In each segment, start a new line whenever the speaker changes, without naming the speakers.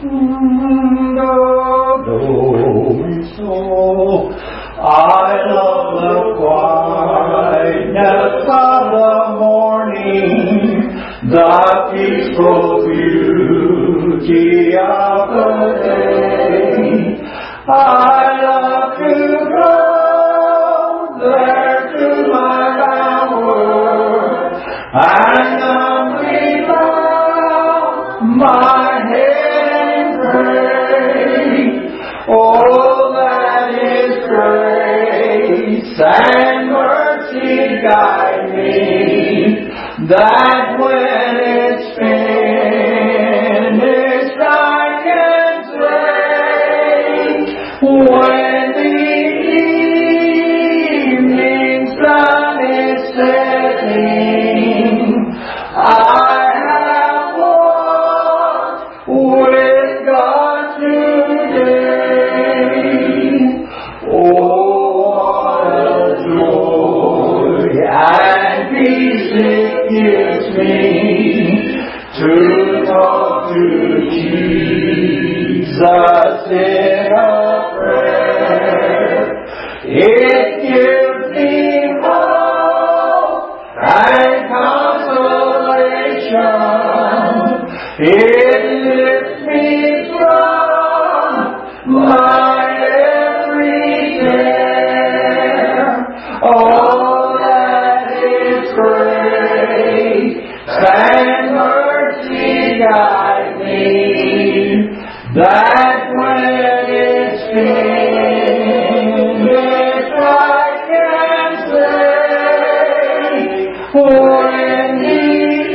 I love the quietness of the morning, the peaceful beauty of the day. I love to go there to my bower and humbly bow my head and pray. Oh, that is grace and mercy guide me, that when it's finished I can say, when the evening sun is setting, I have walked with God today. Oh, what a joy and peace it gives me to talk to Jesus in a prayer. It gives me hope and consolation. It lifts me from my every care. Oh, that is grace and mercy guide me, that when it's finished I can say, when the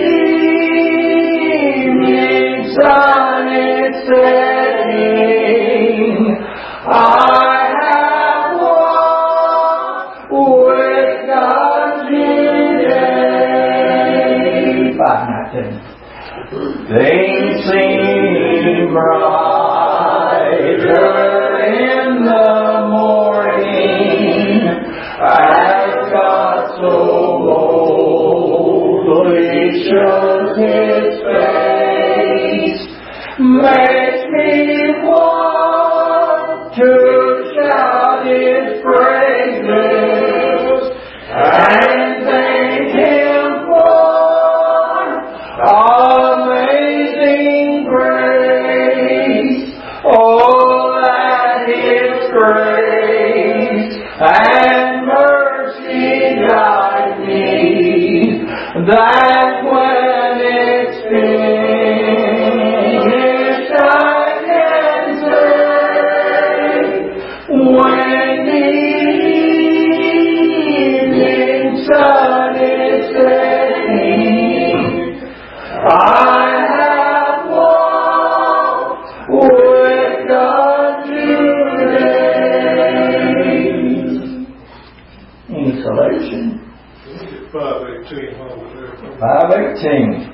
evening sun is setting, I have walked with God today. 5:19. Things seem brighter in the morning as God so boldly shows His face. Makes me want to shout His praises and thank Him for amazing grace. Oh, that is grace and mercy guide me, that when it's finished I can say, when the evening sun is setting, I have walked with God today. Any solution? 5:18.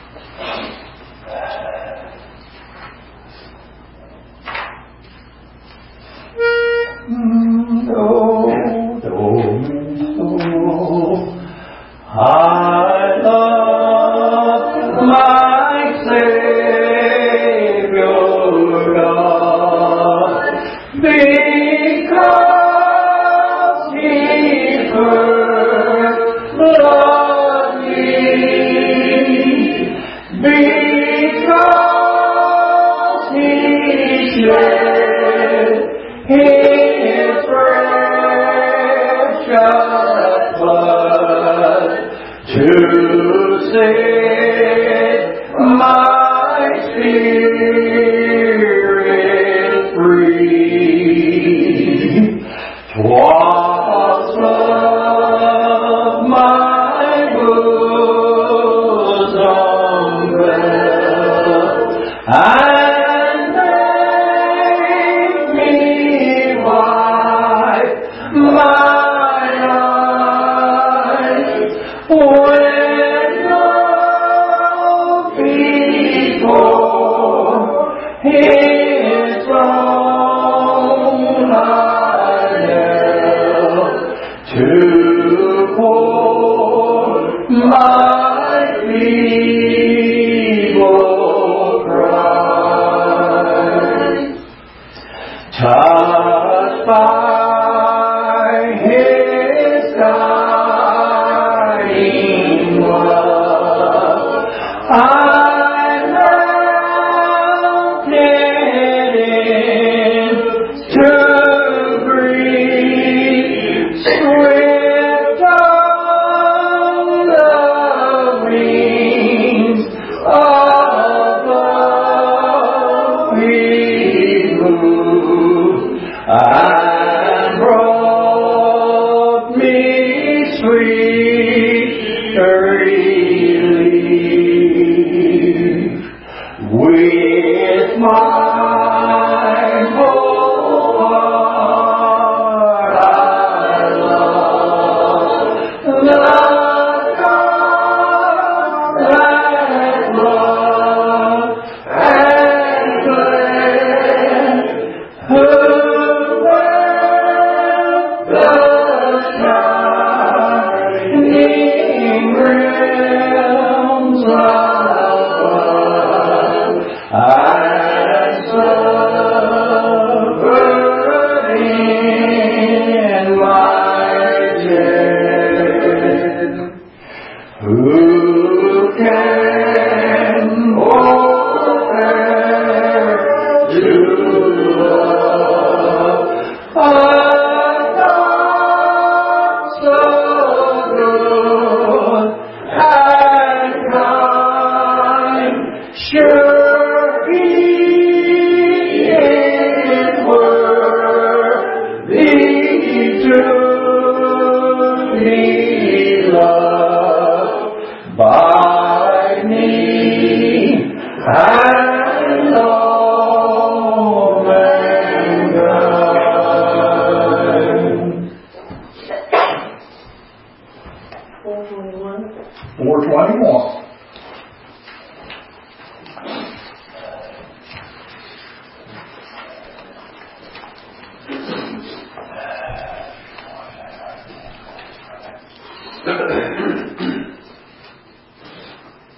I love my Savior God, because He first loved me, because He shed His precious blood to set my spirit free. 'Twas of my bosom felt and made me wipe my eyes when no before His throne I knelt to pour my feeble cry.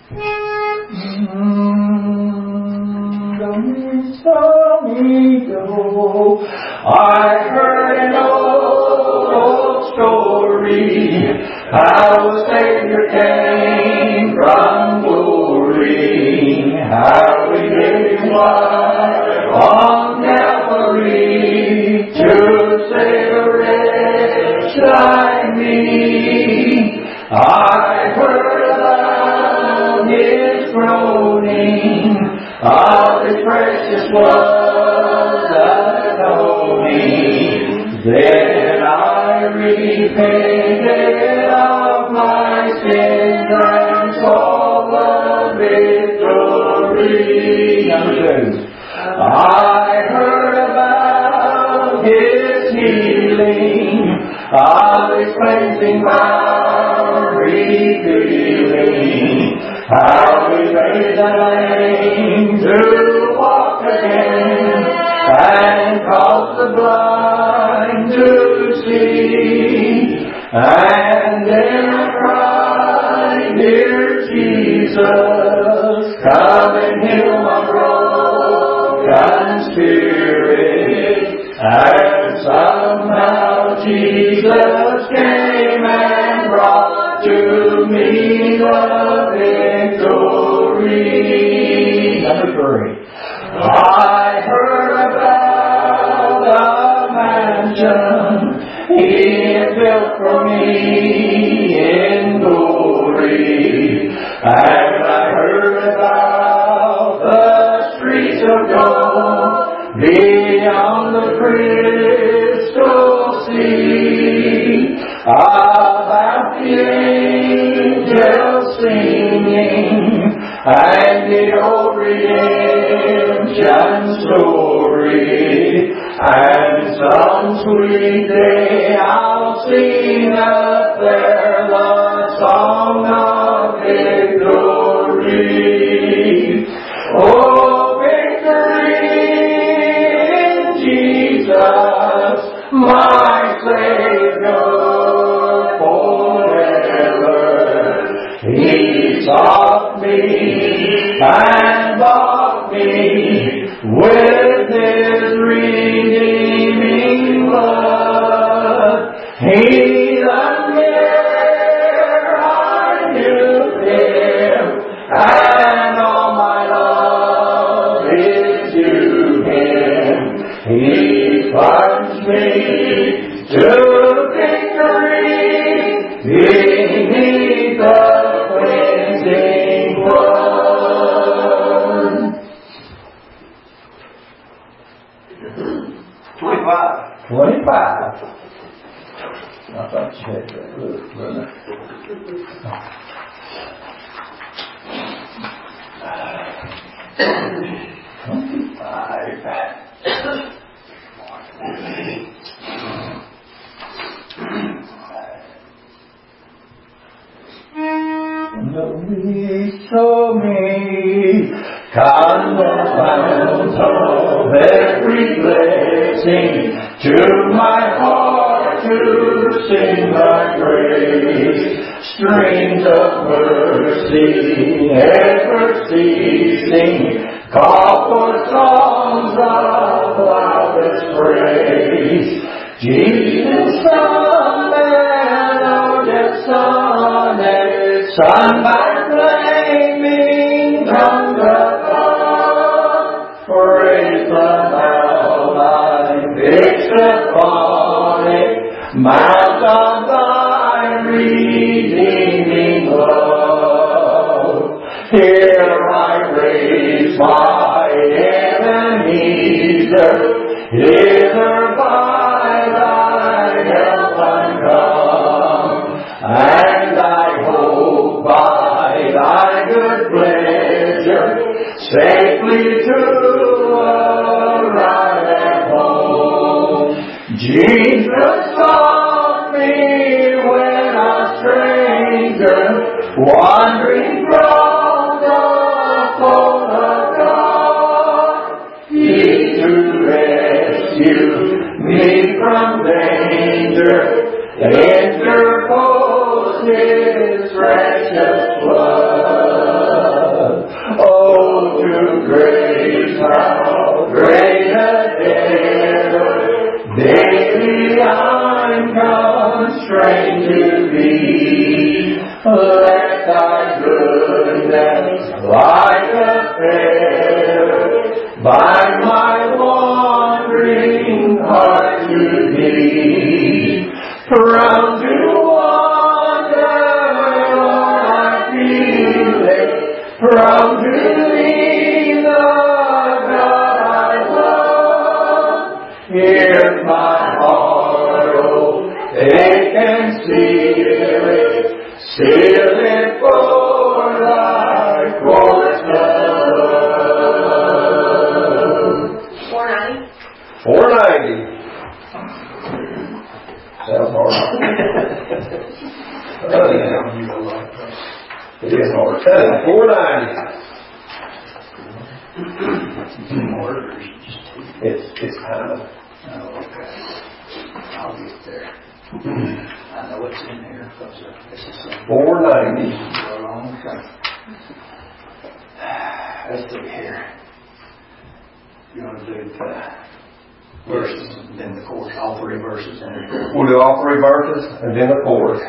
I heard an old story, how a Savior came from glory, how He gave His life on Calvary to save a wretch like me. I heard about His groaning, of His precious blood atoning. Then I repented of my sins and saw the victory. Number 2. I heard about His healing, of His cleansing power revealing, how He raised the lame to walk again, and caused the blind to see. And then I cried, dear Jesus, come and heal my broken spirit. And somehow Jesus came and brought to me the victory. Number 3. I heard about the mansion He had built for me in glory, and I heard about the streets of gold beyond the crystal sea, about the angels singing, and the old redemption story. And some sweet day I'll sing up there the song of victory. Oh, victory in Jesus, my Savior forever. He sought me and bought me with His redeeming blood. He loved me ere I knew Him, and all my love is to Him. He plunged me to victory beneath the cleansing blood. 25. I thought you had that. Look, brother. 25. He saw me, come the fount of every blessing, to my heart to sing thy praise. Streams of mercy ever ceasing, call for songs of loudest praise. Jesus, Son, melodious sonnet, sung by flaming tongues above, praise the Mount fixed upon it, Mount of thy redeeming love. Here I raise my Ebenezer, hither by thy help I'm come, and I hope by thy good pleasure safely to arrive at home. Jesus sought me when a stranger, wandering from the fold of God. He to rescue me from danger, interposed His precious blood. great endeavor, daily I'm constrained to thee. Let thy goodness like a feather bind my wandering heart to thee. Proud to wander, I feel it. Proud to leave the God I love. Here's my heart, oh, take and seal it for thy courts above. 490. Sounds hard. It is hard. 490. It's kind of.
Oh, okay. I'll get there. I know what's in there. This is
490.
Okay. Let's see here. You want to do the verses and then the chorus, all three verses in there.
We'll do all three verses and then the chorus.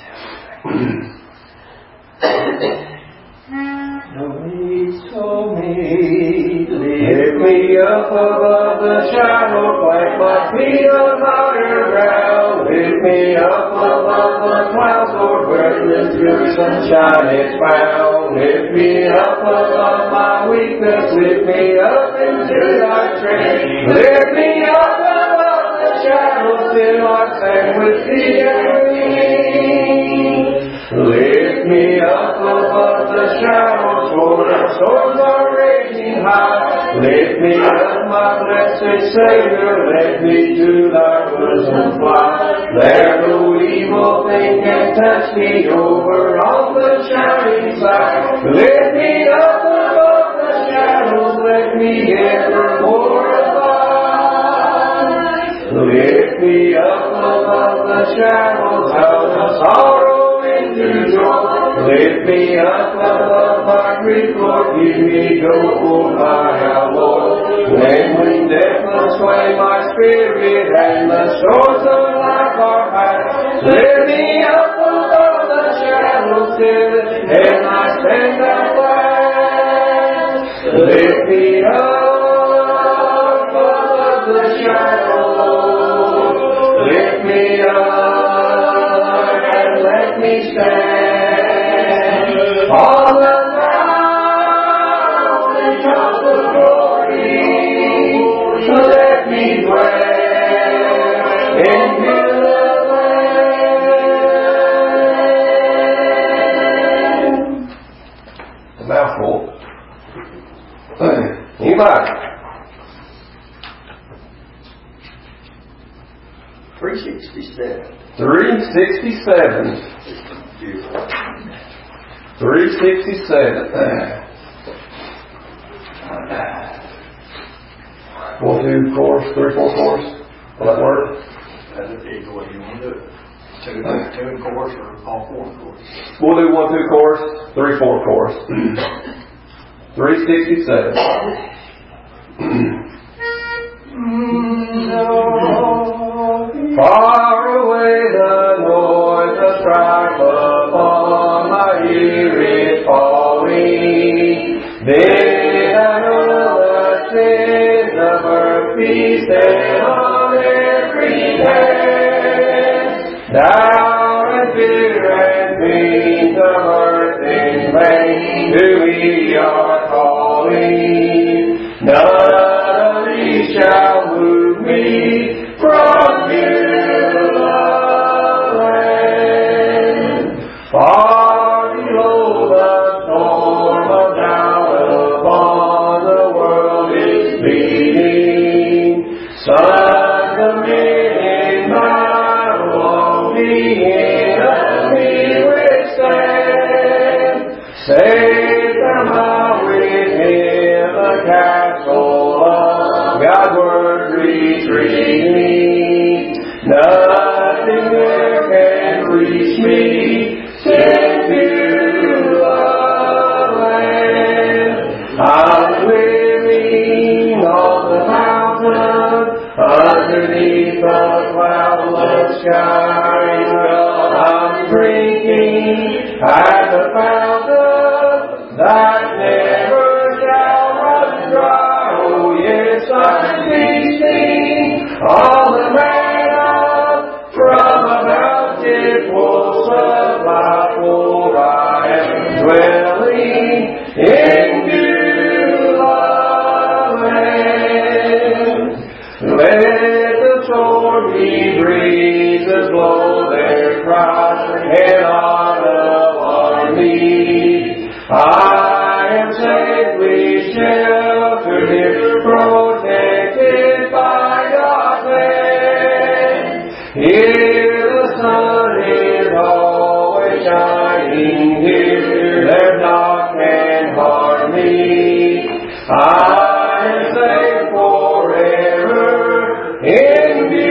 Lift me up above the shadow, plant my feet on higher ground. Lift me up above the clouds, Lord, where the pure sunshine is found. Lift me up above my weakness, lift me up into thy strength. Lift me up above the shadows, till I stand with thee everything. Lift me up above the shadows, for the storms are raging high. Lift me up, my blessed Savior, let me to thy bosom fly. There no evil thing can touch me over on the shining side. Lift me up above the shadows, let me evermore abide. Lift me up above the shadows, out of sorrow into joy. Lift me up above my grief, Lord, give me joy for my Lord. When death must sway my spirit and the shores of life are high, lift me up above the shadows till and I stand at last. Lift me up above the shadows, lift me up and let me stand on the mountain of the glory. Let me dwell in His land. A mouthful. Anybody?
367.
367. 367. We'll do chorus, 3-4 chorus. Will that work?
That's either way you want to do it. Two in chorus or all four in chorus.
We'll do 1-2 chorus, 3-4 chorus. 367. Far away the noise of strife upon my ear is falling. Then I know the sins of earth be set on every hand. Doubt and fear and things of earth in vain to me are calling. None of these shall move me from you. Far below the storm of doubt upon the world is beating. Sons of men in battle on the enemy withstand. Safe am I with Him, the castle of God's word retreating. Nothing there can reach me. I'm living on the that never shall run dry. Oh yes, I'm feasting on the manna from a bountiful supply, for I am dwelling in Beulah land. Let the stormy breezes blow their cries and autumn on me. I am safely sheltered here, protected by God's hand. Here the sun is always shining, here there's naught can harm me. I am safe forever in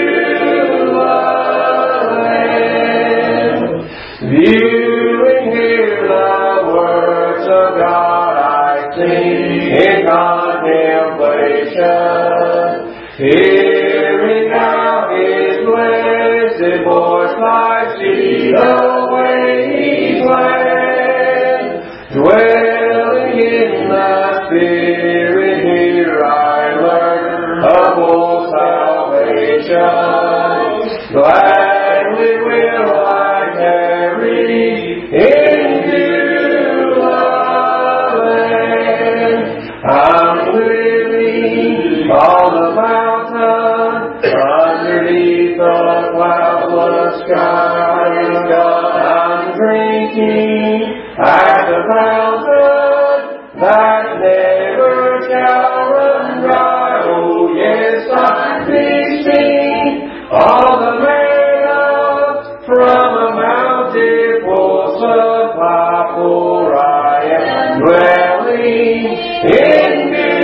Beulah land. Viewing here the works of God, I sing in contemplation. Hearing now His blessed voice, I see the way He planned. Dwelling in the Spirit, here I learn of full salvation. Gladly will I tarry in Beulah land. I'm living on the mountain underneath the cloudless sky. I'm drinking at the fountain that never shall run dry. Oh yes, I'm feasting on the manna from a bountiful supply, for I am dwelling in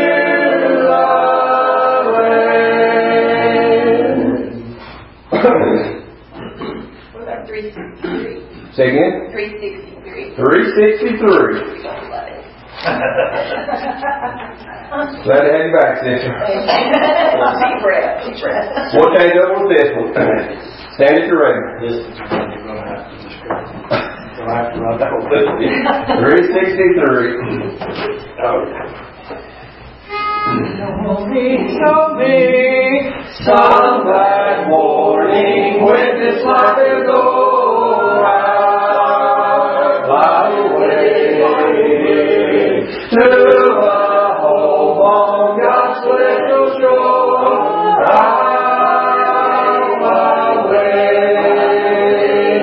Beulah land.
What about 363?
Say again?
363.
363. Glad to have you back, sister.
Deep breath.
We'll change up with this one. Stand at your ready.
This is when you're going to have to describe. You'll have to write that one.
363. Show me some that morning when this life is over. Fly away to a home on God's little shore. I'll fly away.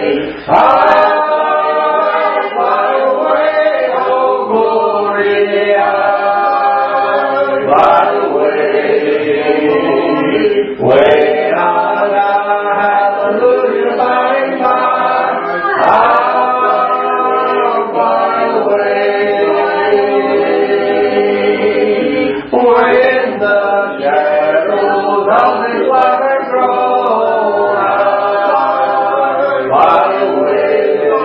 I'll fly away, oh glory. I'll fly away. When I die, hallelujah, by and by, I'll fly away. When the shadows of this life are grown, I'll fly away.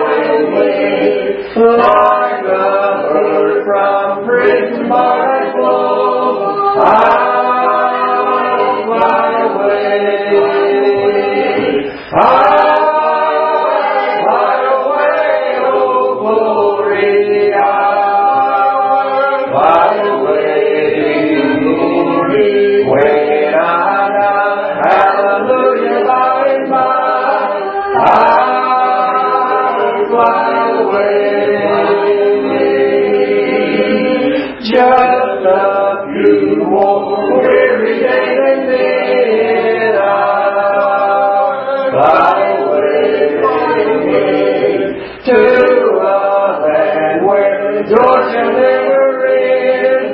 Like a bird from prison bars flown, I'll fly away. I'll fly away, oh glory. I'll fly away. When I die, hallelujah, by and by, I'll fly away. Just a few more weary days and then I'll fly away to a land where joy shall never end.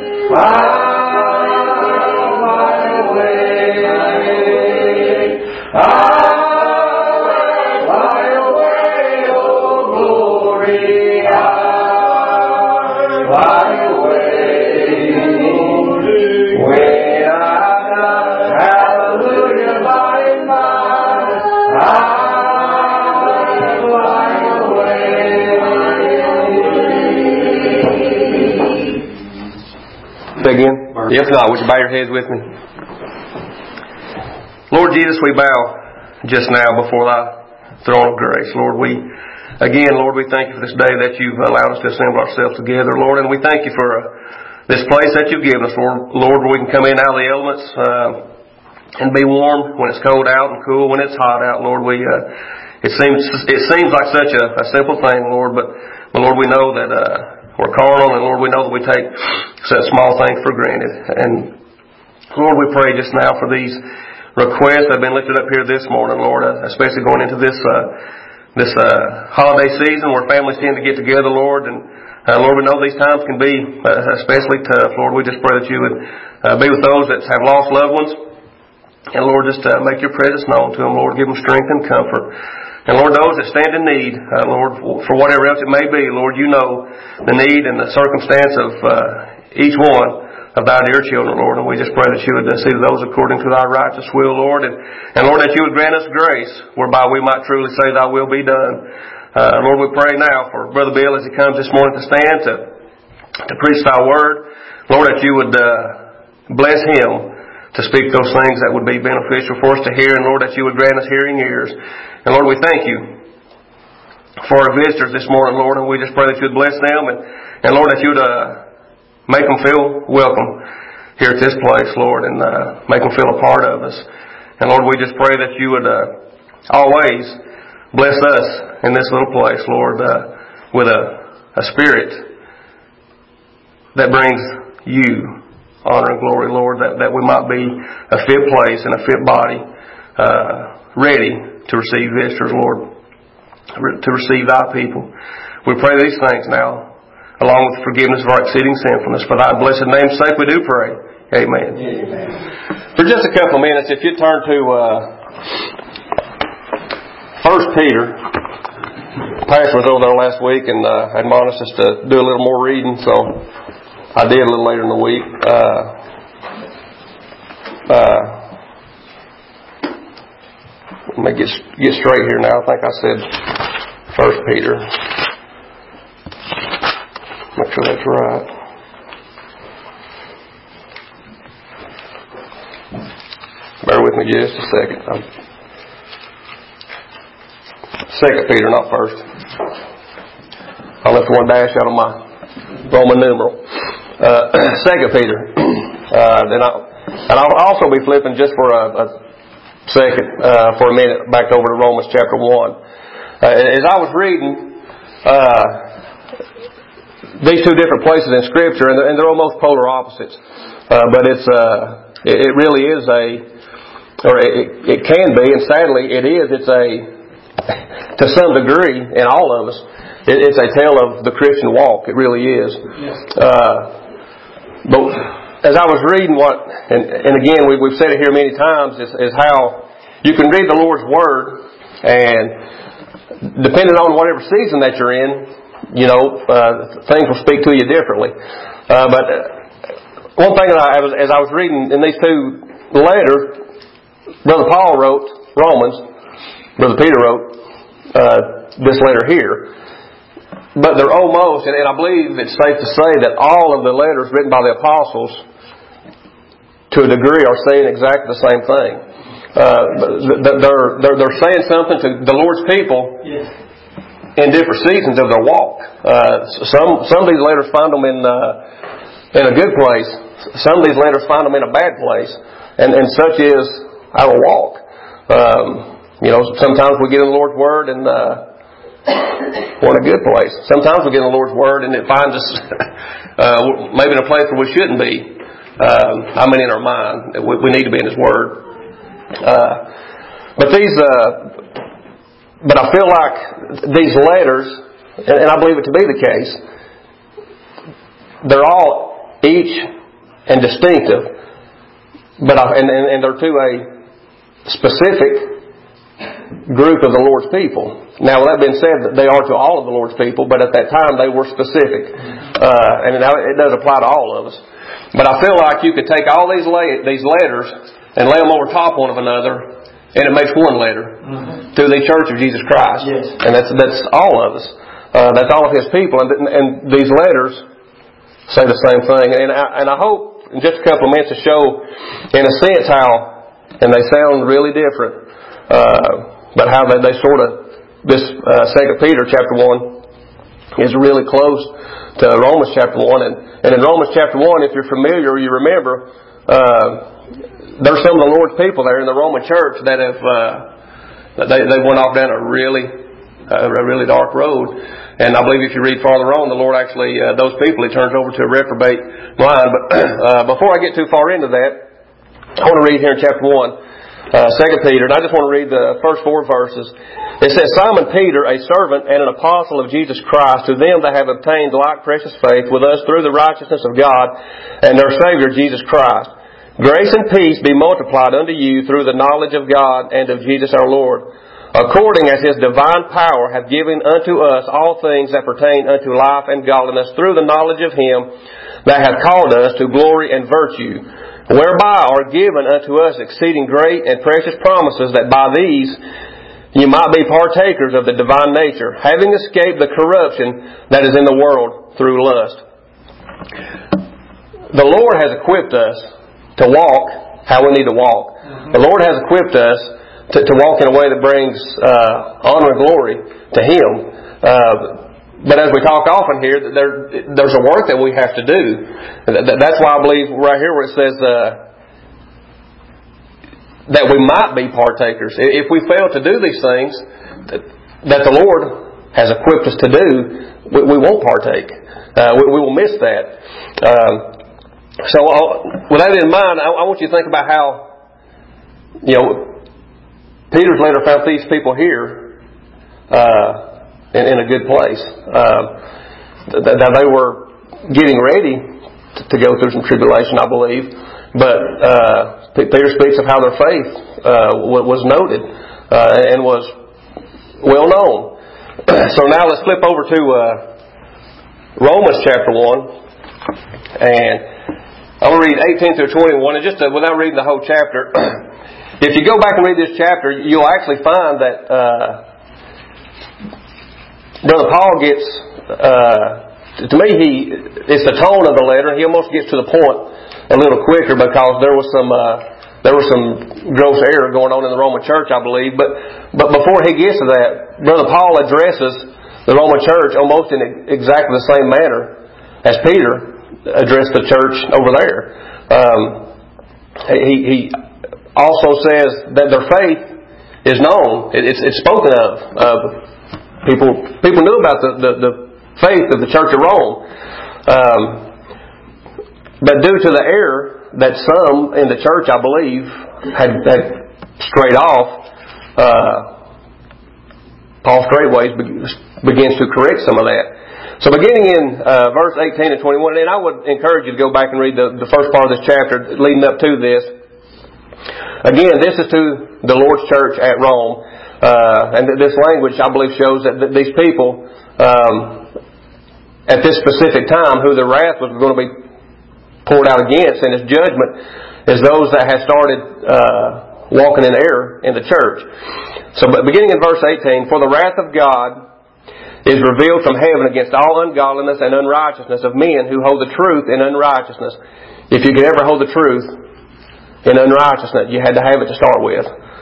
I'll fly away. I'll fly away, oh glory. I'll fly away. When I die, hallelujah, by and by, I'll fly away. Say again? If not, would you bow your heads with me? Lord Jesus, we bow just now before Thy throne of grace. Lord, we
Again, Lord, we thank you for this day that you've allowed us to assemble ourselves together, Lord, and we thank you for this place that you've given us, Lord, where we can come in out of the elements and be warm when it's cold out and cool when it's hot out, Lord. It seems like such a simple thing, Lord, but Lord, we know that we're carnal, and Lord, we know that we take such small things for granted. And Lord, we pray just now for these requests that have been lifted up here this morning, Lord, especially going into this holiday season where families tend to get together, Lord. And Lord, we know these times can be especially tough. Lord, we just pray that you would be with those that have lost loved ones. And Lord, just make your presence known to them, Lord. Give them strength and comfort. And Lord, those that stand in need, Lord, for whatever else it may be, Lord, you know the need and the circumstance of each one of thy dear children, Lord. And we just pray that you would see those according to thy righteous will, Lord. And Lord, that you would grant us grace whereby we might truly say thy will be done. Lord, we pray now for Brother Bill as he comes this morning to stand to preach thy word. Lord, that you would bless him to speak those things that would be beneficial for us to hear. And Lord, that you would grant us hearing ears. And Lord, we thank you for our visitors this morning, Lord. And we just pray that you would bless them. And Lord, that you would make them feel welcome here at this place, Lord, and make them feel a part of us. And Lord, we just pray that you would always bless us in this little place, Lord, with a spirit that brings you honor and glory, Lord, that we might be a fit place and a fit body, ready to receive visitors, Lord, to receive thy people. We pray these things now, along with forgiveness of our exceeding sinfulness. For thy blessed name's sake we do pray. Amen. Amen. For just a couple of minutes, if you turn to 1 Peter. Pastor was over there last week and admonished us to do a little more reading, so I did a little later in the week. Let me get straight here now. I think I said 1 Peter. Make sure that's right. Bear with me just a second. 2 Peter, not 1st. I left one dash out of my Roman numeral. 2 Peter. And I'll also be flipping just for a second, for a minute, back over to Romans chapter 1. As I was reading these two different places in Scripture, and they're almost polar opposites, but it really is it can be, and sadly it is. To some degree, in all of us, it's a tale of the Christian walk. It really is. But as I was reading and again we've said it here many times, is how you can read the Lord's Word, and depending on whatever season that you're in, things will speak to you differently. But one thing as I was reading in these two letters, Brother Paul wrote Romans, Brother Peter wrote this letter here. But they're almost, and I believe it's safe to say that all of the letters written by the apostles, to a degree, are saying exactly the same thing. They're saying something to the Lord's people in different seasons of their walk. Some of these letters find them in a good place. Some of these letters find them in a bad place, and such is our walk. Sometimes we get in the Lord's Word and we're in a good place. Sometimes we get in the Lord's Word and it finds us maybe in a place where we shouldn't be. In our mind. We need to be in His Word. But I feel like these letters, and I believe it to be the case, they're all each and distinctive, but and they're to a specific group of the Lord's people. Now, with that being said, they are to all of the Lord's people, but at that time they were specific. And it does apply to all of us. But I feel like you could take all these letters and lay them over top one of another, and it makes one letter to the Church of Jesus Christ. Yes. And that's all of us. That's all of His people. And these letters say the same thing. And I hope in just a couple of minutes to show, in a sense, how, and they sound really different, but how they sort of this 2 Peter chapter 1 is really close to Romans chapter 1. And in Romans chapter 1, if you're familiar or you remember, there's some of the Lord's people there in the Roman church that have they went off down a really dark road. And I believe if you read farther on, the Lord actually, those people He turns over to a reprobate mind. But before I get too far into that, I want to read here in chapter 1, 2 Peter, and I just want to read the first 4 verses. It says, Simon Peter, a servant and an apostle of Jesus Christ, to them that have obtained like precious faith with us through the righteousness of God and our Savior Jesus Christ. Grace and peace be multiplied unto you through the knowledge of God and of Jesus our Lord, according as His divine power hath given unto us all things that pertain unto life and godliness, through the knowledge of Him that hath called us to glory and virtue, whereby are given unto us exceeding great and precious promises, that by these you might be partakers of the divine nature, having escaped the corruption that is in the world through lust. The Lord has equipped us to walk how we need to walk. The Lord has equipped us to walk in a way that brings honor and glory to Him. But as we talk often here, there's a work that we have to do. That's why I believe right here where it says that we might be partakers. If we fail to do these things that the Lord has equipped us to do, we won't partake. We will miss that. So with that in mind, I want you to think about how, Peter's later found these people here in a good place. That they were getting ready to go through some tribulation, I believe. But Peter speaks of how their faith was noted and was well known. So now let's flip over to Romans chapter 1. And I'm going to read 18 through 21. And just without reading the whole chapter, if you go back and read this chapter, you'll actually find that Brother Paul gets, to me, it's the tone of the letter. He almost gets to the point a little quicker because there was some gross error going on in the Roman church, I believe. But before he gets to that, Brother Paul addresses the Roman church almost in exactly the same manner as Peter addressed the church over there. He also says that their faith is known. It's spoken of. People knew about the faith of the church of Rome. But due to the error that some in the church, I believe, had strayed off, Paul straightways begins to correct some of that. So beginning in verse 18 and 21, and I would encourage you to go back and read the first part of this chapter leading up to this. Again, this is to the Lord's church at Rome. And this language, I believe, shows that these people, at this specific time, who the wrath was going to be poured out against and His judgment is those that have started walking in error in the church. So beginning in verse 18, for the wrath of God is revealed from heaven against all ungodliness and unrighteousness of men who hold the truth in unrighteousness. If you could ever hold the truth in unrighteousness, you had to have it to start with.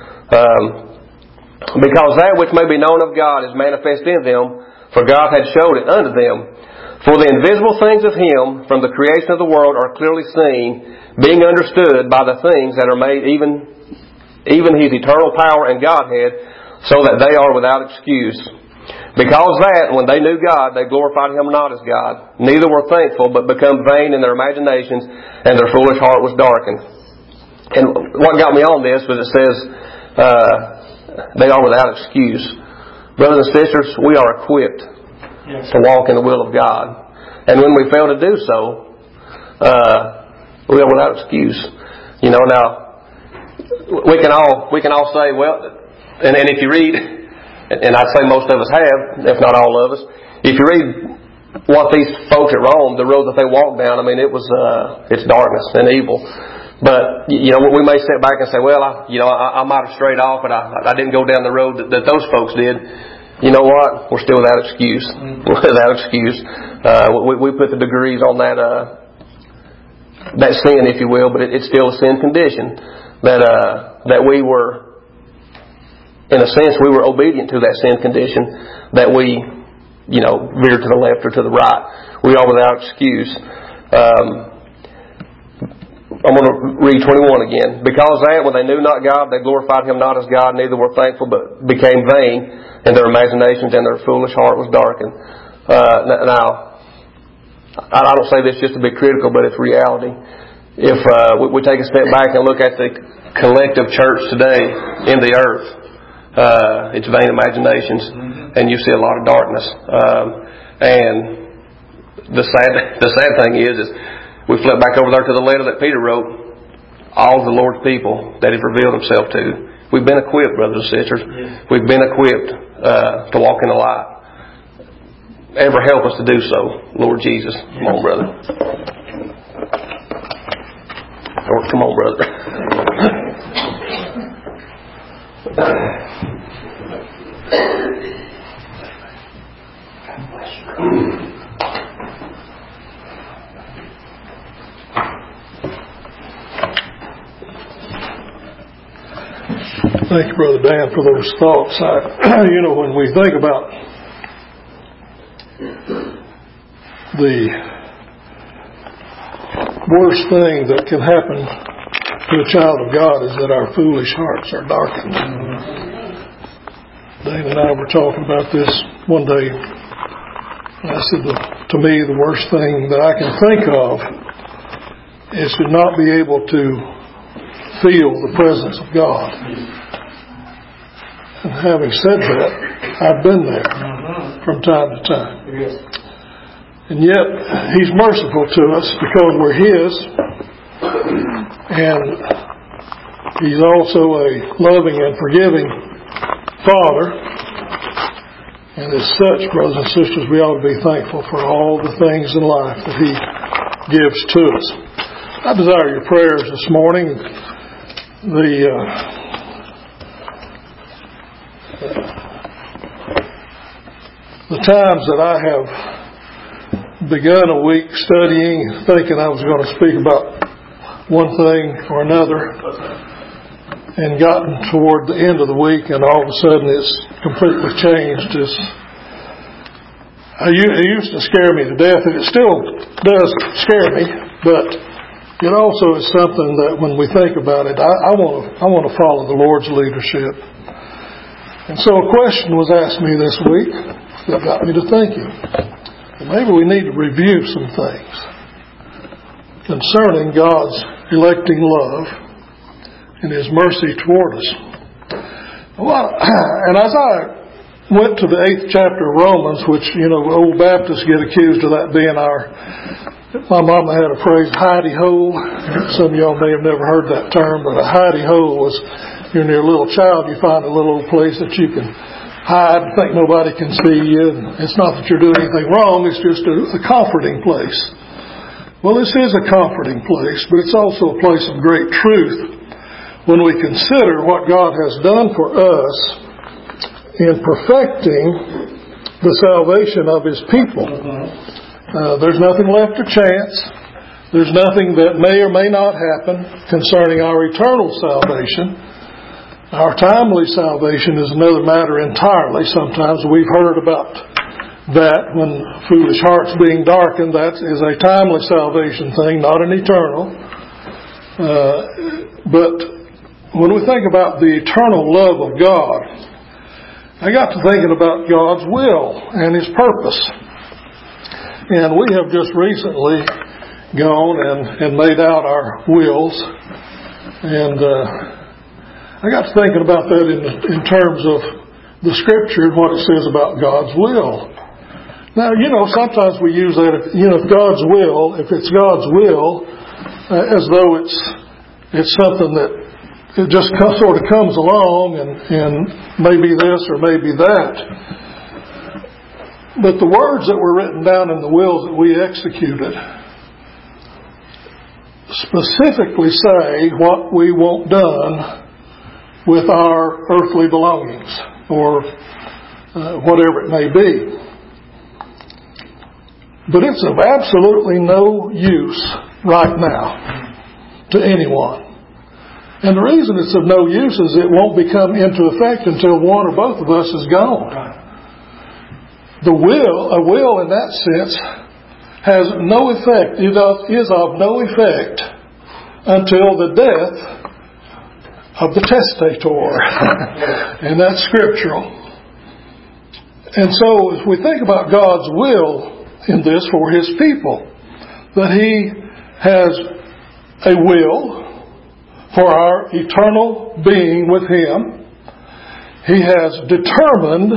Because that which may be known of God is manifest in them, for God had showed it unto them. For the invisible things of Him from the creation of the world are clearly seen, being understood by the things that are made, even His eternal power and Godhead, so that they are without excuse. Because that, when they knew God, they glorified Him not as God, neither were thankful, but become vain in their imaginations, and their foolish heart was darkened. And what got me on this was it says, they are without excuse. Brothers and sisters, we are equipped to walk in the will of God. And when we fail to do so, we are without excuse. Now, we can all say, well, and if you read, and I'd say most of us have, if not all of us, if you read what these folks at Rome, the road that they walked down, it's darkness and evil. But, we may sit back and say, well, I might have strayed off, but I didn't go down the road that those folks did. You know what? We're still without excuse. Without excuse. We put the degrees on that sin, if you will, but it's still a sin condition that we were in a sense, we were obedient to that sin condition that we, veered to the left or to the right. We are without excuse. I'm going to read 21 again. Because that, when they knew not God, they glorified Him not as God, neither were thankful, but became vain in their imaginations, and their foolish heart was darkened. Now, I don't say this just to be critical, but it's reality. If we take a step back and look at the collective church today in the earth, it's vain imaginations, and you see a lot of darkness. And the sad thing is we flip back over there to the letter that Peter wrote. All of the Lord's people that He's revealed Himself to, we've been equipped, brothers and sisters. Yes. We've been equipped to walk in the light. Ever help us to do so, Lord Jesus. Come on, brother. Come on, brother.
Thank you, Brother Dan, for those thoughts. When we think about the worst thing that can happen to a child of God is that our foolish hearts are darkened. Dave and I were talking about this one day. I said, to me, the worst thing that I can think of is to not be able to feel the presence of God. And having said that, I've been there from time to time. And yet, He's merciful to us because we're His. And He's also a loving and forgiving Father. And as such, brothers and sisters, we ought to be thankful for all the things in life that He gives to us. I desire your prayers this morning. The times that I have begun a week studying, thinking I was going to speak about one thing or another, and gotten toward the end of the week, and all of a sudden it's completely changed. It used to scare me to death, and it still does scare me, but it also is something that when we think about it, I want to follow the Lord's leadership. And so a question was asked me this week that got me to thinking. Maybe we need to review some things concerning God's electing love and His mercy toward us. Well, and as I went to the 8th chapter of Romans, which, old Baptists get accused of that being my mama had a phrase, hidey-hole. Some of y'all may have never heard that term, but a hidey-hole was you're near a little child, you find a little place that you can hide and think nobody can see you. And it's not that you're doing anything wrong, it's just a comforting place. Well, this is a comforting place, but it's also a place of great truth when we consider what God has done for us in perfecting the salvation of His people. There's nothing left to chance. There's nothing that may or may not happen concerning our eternal salvation. Our timely salvation is another matter entirely. Sometimes we've heard about that when foolish hearts being darkened. That is a timely salvation thing, not an eternal. But when we think about the eternal love of God, I got to thinking about God's will and His purpose. And we have just recently gone and made out our wills. And I got to thinking about that in terms of the Scripture and what it says about God's will. Now, sometimes we use that, if it's God's will, as though it's something that it just sort of comes along and maybe this or maybe that. But the words that were written down in the wills that we executed specifically say what we want done with our earthly belongings or whatever it may be. But it's of absolutely no use right now to anyone And the reason it's of no use is it won't become into effect until one or both of us is gone. A will in that sense has no effect, is of no effect until the death of the testator. And that's scriptural. And so as we think about God's will in this for His people, that He has a will for our eternal being with Him. He has determined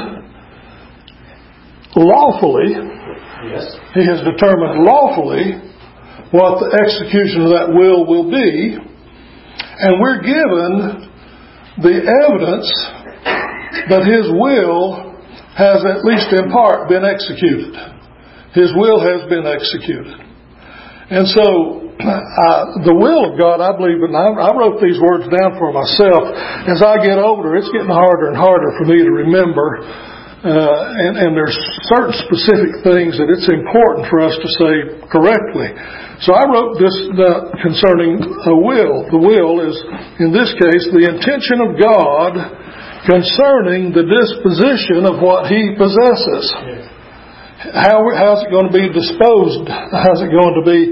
lawfully, He has determined lawfully what the execution of that will be. And we're given the evidence that His will has at least in part been executed. His will has been executed. And so, the will of God, I believe, and I wrote these words down for myself. As I get older, it's getting harder and harder for me to remember. And there's certain specific things that it's important for us to say correctly. So I wrote this concerning a will. The will is, in this case, the intention of God concerning the disposition of what He possesses. How's it going to be disposed? How's it going to be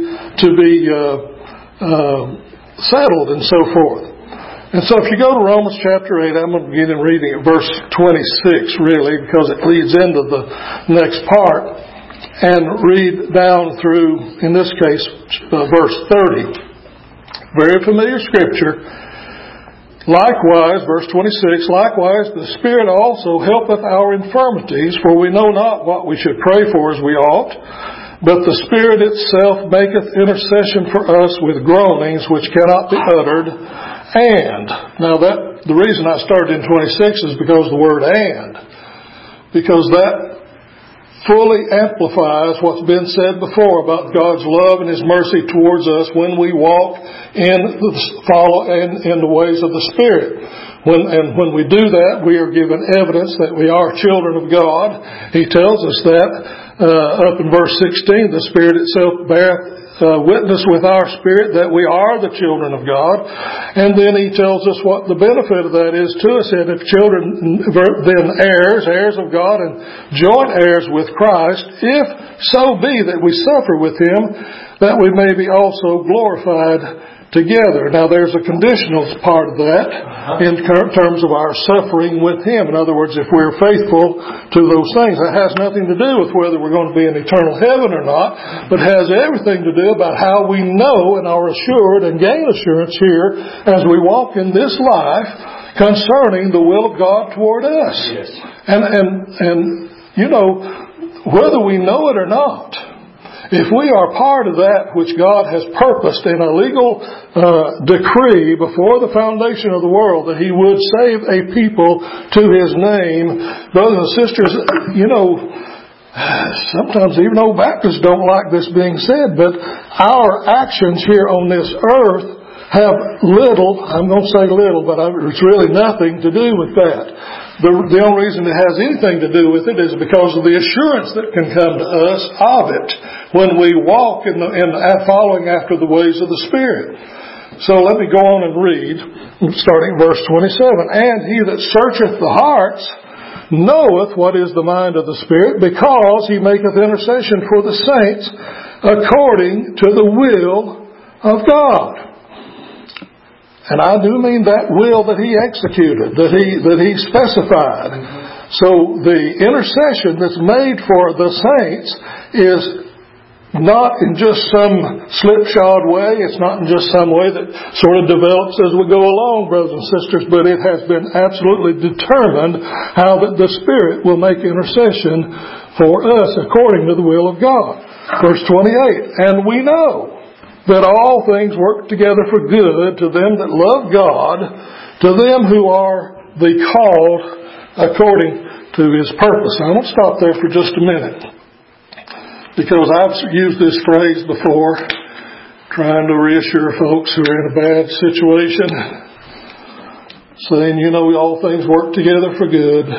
settled and so forth? And so if you go to Romans chapter 8, I'm going to begin reading at verse 26 really, because it leads into the next part, and read down through, in this case, verse 30. Very familiar scripture. Likewise, verse 26, likewise the Spirit also helpeth our infirmities, for we know not what we should pray for as we ought, but the Spirit itself maketh intercession for us with groanings which cannot be uttered. And, now the reason I started in 26 is because of the word and. Because that fully amplifies what's been said before about God's love and His mercy towards us when we walk in the ways of the Spirit. When we do that, we are given evidence that we are children of God. He tells us that up in verse 16, the Spirit itself beareth witness with our spirit that we are the children of God. And then He tells us what the benefit of that is to us. And if children, then heirs of God, and joint heirs with Christ, if so be that we suffer with Him, that we may be also glorified together. Now there's a conditional part of that in terms of our suffering with Him. In other words, if we're faithful to those things, that has nothing to do with whether we're going to be in eternal heaven or not, but has everything to do about how we know and are assured and gain assurance here as we walk in this life concerning the will of God toward us. Yes. And you know, whether we know it or not, if we are part of that which God has purposed in a legal decree before the foundation of the world, that He would save a people to His name, brothers and sisters, you know, sometimes even old Baptists don't like this being said, but our actions here on this earth have little, I'm going to say little, but it's really nothing to do with that. The only reason it has anything to do with it is because of the assurance that can come to us of it when we walk in following after the ways of the Spirit. So let me go on and read, starting verse 27. And He that searcheth the hearts knoweth what is the mind of the Spirit, because He maketh intercession for the saints according to the will of God. And I do mean that will that He executed, that He specified. So the intercession that's made for the saints is not in just some slipshod way. It's not in just some way that sort of develops as we go along, brothers and sisters, but it has been absolutely determined how that the Spirit will make intercession for us according to the will of God. Verse 28, and we know that all things work together for good to them that love God, to them who are the called according to His purpose. Now, I'm going to stop there for just a minute, because I've used this phrase before, trying to reassure folks who are in a bad situation, saying, you know, all things work together for good.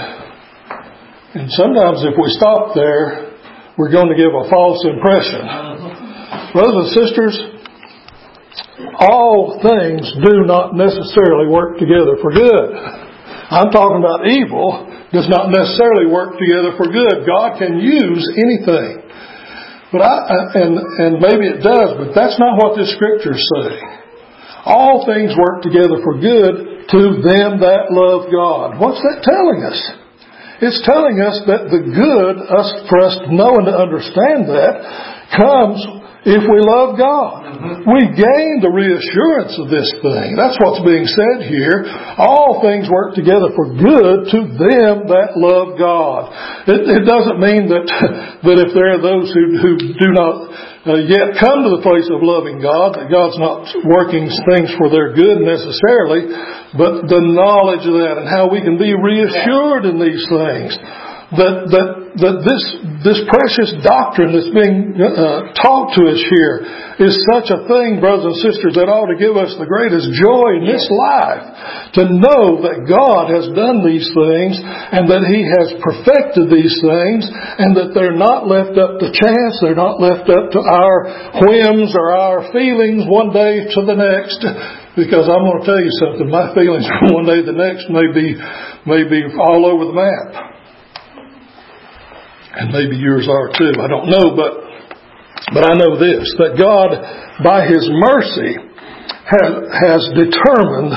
And sometimes if we stop there, we're going to give a false impression. Brothers and sisters, all things do not necessarily work together for good. I'm talking about evil does not necessarily work together for good. God can use anything. But and maybe it does, but that's not what this scripture is saying. All things work together for good to them that love God. What's that telling us? It's telling us that the good, for us to know and to understand that, comes if we love God. We gain the reassurance of this thing. That's what's being said here. All things work together for good to them that love God. It doesn't mean that if there are those who do not yet come to the place of loving God, that God's not working things for their good necessarily, but the knowledge of that and how we can be reassured in these things. That this precious doctrine that's being taught to us here is such a thing, brothers and sisters, that ought to give us the greatest joy in this life. To know that God has done these things and that He has perfected these things and that they're not left up to chance, they're not left up to our whims or our feelings one day to the next. Because I'm going to tell you something, my feelings from one day to the next may be all over the map. And maybe yours are too. I don't know, but I know this, that God, by His mercy, has determined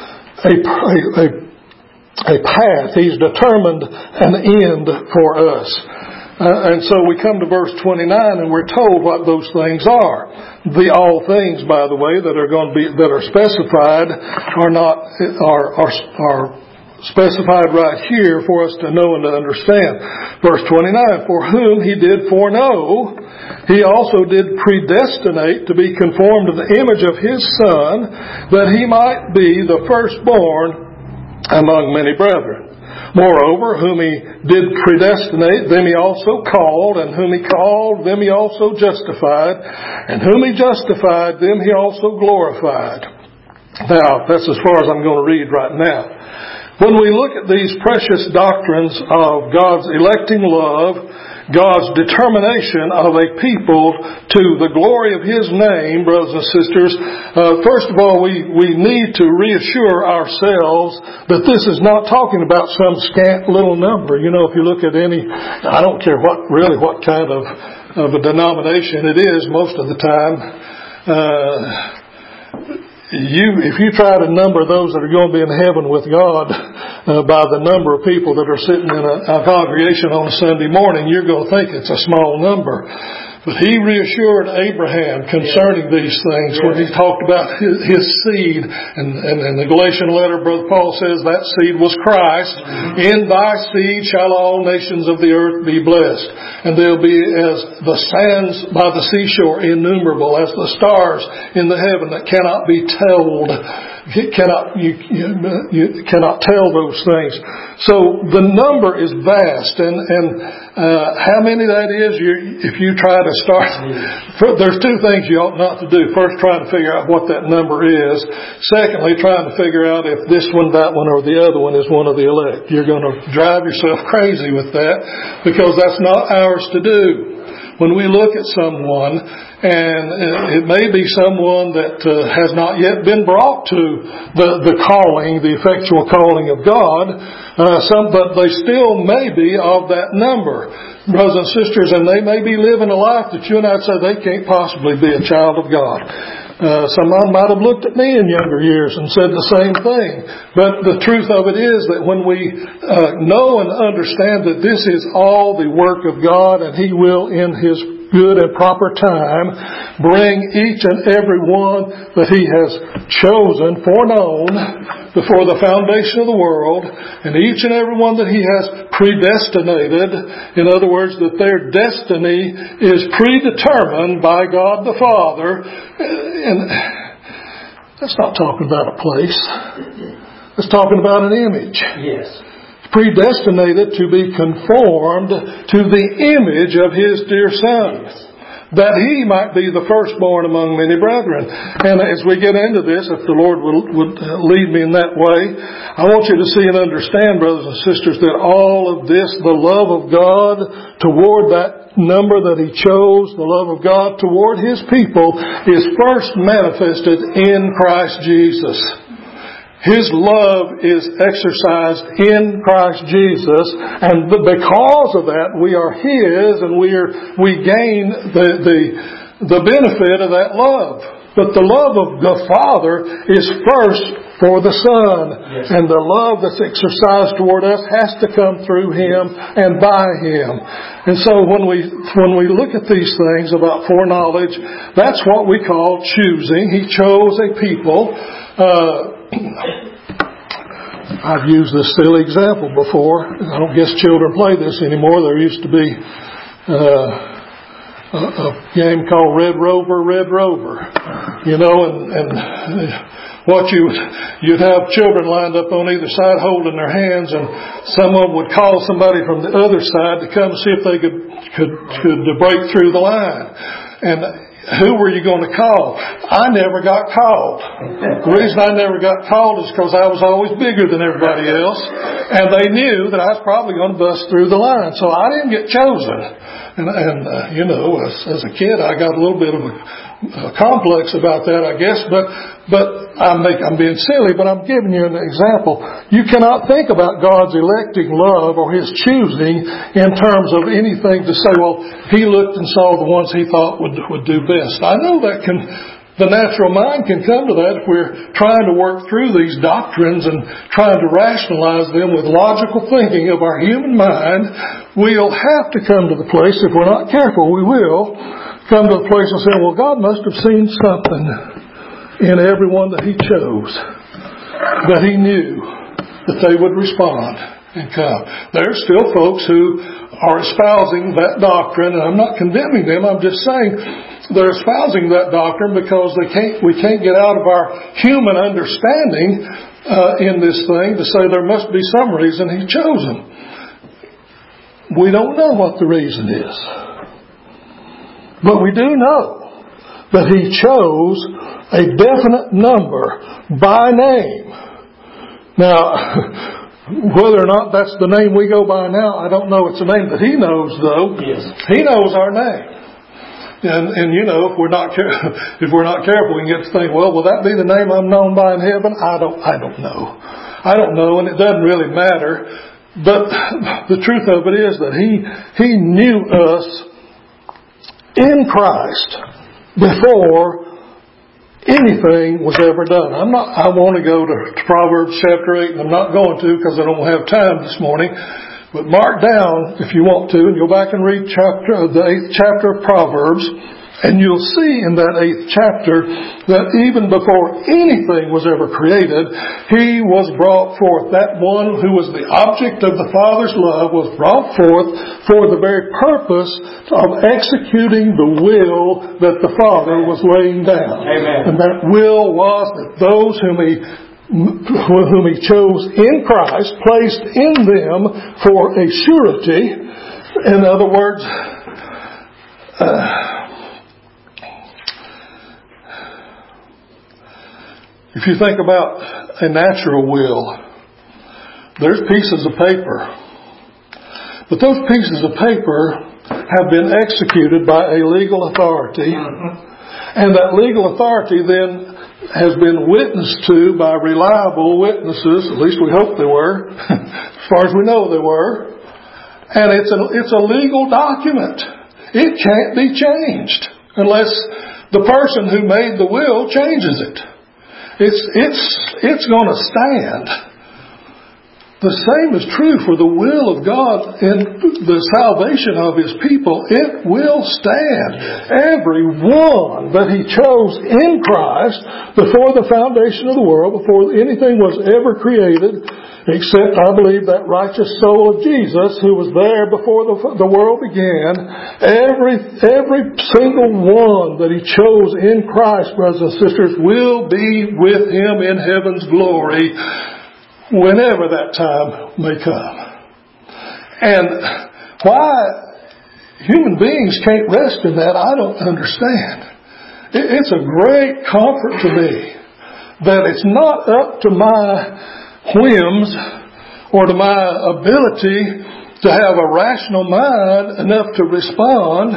a path. He's determined an end for us. And so we come to verse 29 and we're told what those things are. The all things, by the way, that are specified are specified right here for us to know and to understand. Verse 29, for whom He did foreknow, He also did predestinate to be conformed to the image of His Son, that He might be the firstborn among many brethren. Moreover, whom He did predestinate, them He also called, and whom He called, them He also justified, and whom He justified, them He also glorified. Now, that's as far as I'm going to read right now. When we look at these precious doctrines of God's electing love, God's determination of a people to the glory of His name, brothers and sisters, first of all, we need to reassure ourselves that this is not talking about some scant little number. You know, if you look at I don't care what kind of a denomination it is most of the time, if you try to number those that are going to be in heaven with God by the number of people that are sitting in a congregation on a Sunday morning, you're going to think it's a small number. But He reassured Abraham concerning these things when He talked about his seed. And in the Galatian letter, Brother Paul says that seed was Christ. In thy seed shall all nations of the earth be blessed. And they'll be as the sands by the seashore, innumerable, as the stars in the heaven that cannot be told. You cannot tell those things. So the number is vast, and how many that is, if you try to start, there's two things you ought not to do. First, trying to figure out what that number is. Secondly, trying to figure out if this one, that one, or the other one is one of the elect. You're going to drive yourself crazy with that, because that's not ours to do. When we look at someone, and it may be someone that has not yet been brought to the calling, the effectual calling of God, but they still may be of that number, brothers and sisters, and they may be living a life that you and I'd say they can't possibly be a child of God. Someone might have looked at me in younger years and said the same thing. But the truth of it is that when we know and understand that this is all the work of God, and He will, in His good and proper time, bring each and every one that He has chosen, foreknown, before the foundation of the world, and each and every one that He has predestinated, in other words, that their destiny is predetermined by God the Father. And that's not talking about a place. That's talking about an image.
Yes.
Predestinated to be conformed to the image of His dear Son. that He might be the firstborn among many brethren. And as we get into this, if the Lord would lead me in that way, I want you to see and understand, brothers and sisters, that all of this, the love of God toward that number that He chose, the love of God toward His people, is first manifested in Christ Jesus. His love is exercised in Christ Jesus, and because of that, we are His, and we gain the benefit of that love. But the love of the Father is first for the Son, and the love that's exercised toward us has to come through Him and by Him. And so when we look at these things about foreknowledge, that's what we call choosing. He chose a people. I've used this silly example before. I don't guess children play this anymore. There used to be a game called Red Rover, Red Rover. You know, and what you'd have children lined up on either side holding their hands, and someone would call somebody from the other side to come see if they could break through the line. And who were you going to call? I never got called. The reason I never got called is because I was always bigger than everybody else, and they knew that I was probably going to bust through the line, so I didn't get chosen. And you know, as a kid, I got a little bit of a complex about that, I guess. But I'm being silly, but I'm giving you an example. You cannot think about God's electing love or His choosing in terms of anything to say, well, He looked and saw the ones He thought would do best. I know that the natural mind can come to that if we're trying to work through these doctrines and trying to rationalize them with logical thinking of our human mind. We'll have to come to the place, if we're not careful, we will come to the place and say, well, God must have seen something in everyone that He chose, that He knew that they would respond and come. There's still folks who are espousing that doctrine, and I'm not condemning them, I'm just saying they're espousing that doctrine because we can't get out of our human understanding in this thing to say there must be some reason He chose them. We don't know what the reason is. But we do know that He chose a definite number by name. Now, whether or not that's the name we go by now, I don't know. It's a name that He knows, though. Yes. He knows our name. And you know, if we're not careful, we can get to think, well, will that be the name I'm known by in heaven? I don't know. I don't know, and it doesn't really matter. But the truth of it is that He knew us in Christ before anything was ever done. I want to go to Proverbs chapter 8, and I'm not going to because I don't have time this morning. But mark down, if you want to, and go back and read the 8th chapter of Proverbs, and you'll see in that 8th chapter that even before anything was ever created, He was brought forth. That one who was the object of the Father's love was brought forth for the very purpose of executing the will that the Father was laying down. Amen. And that will was that those whom He chose in Christ, placed in them for a surety. In other words, if you think about a natural will, there's pieces of paper. But those pieces of paper have been executed by a legal authority. And that legal authority then has been witnessed to by reliable witnesses. At least we hope they were. As far as we know they were. And it's a legal document. It can't be changed unless the person who made the will changes it. It's going to stand. The same is true for the will of God in the salvation of His people. It will stand. Every one that He chose in Christ before the foundation of the world, before anything was ever created, except, I believe, that righteous soul of Jesus who was there before the world began. Every single one that He chose in Christ, brothers and sisters, will be with Him in heaven's glory whenever that time may come. And why human beings can't rest in that. I don't understand. It's a great comfort to me that it's not up to my whims or to my ability to have a rational mind enough to respond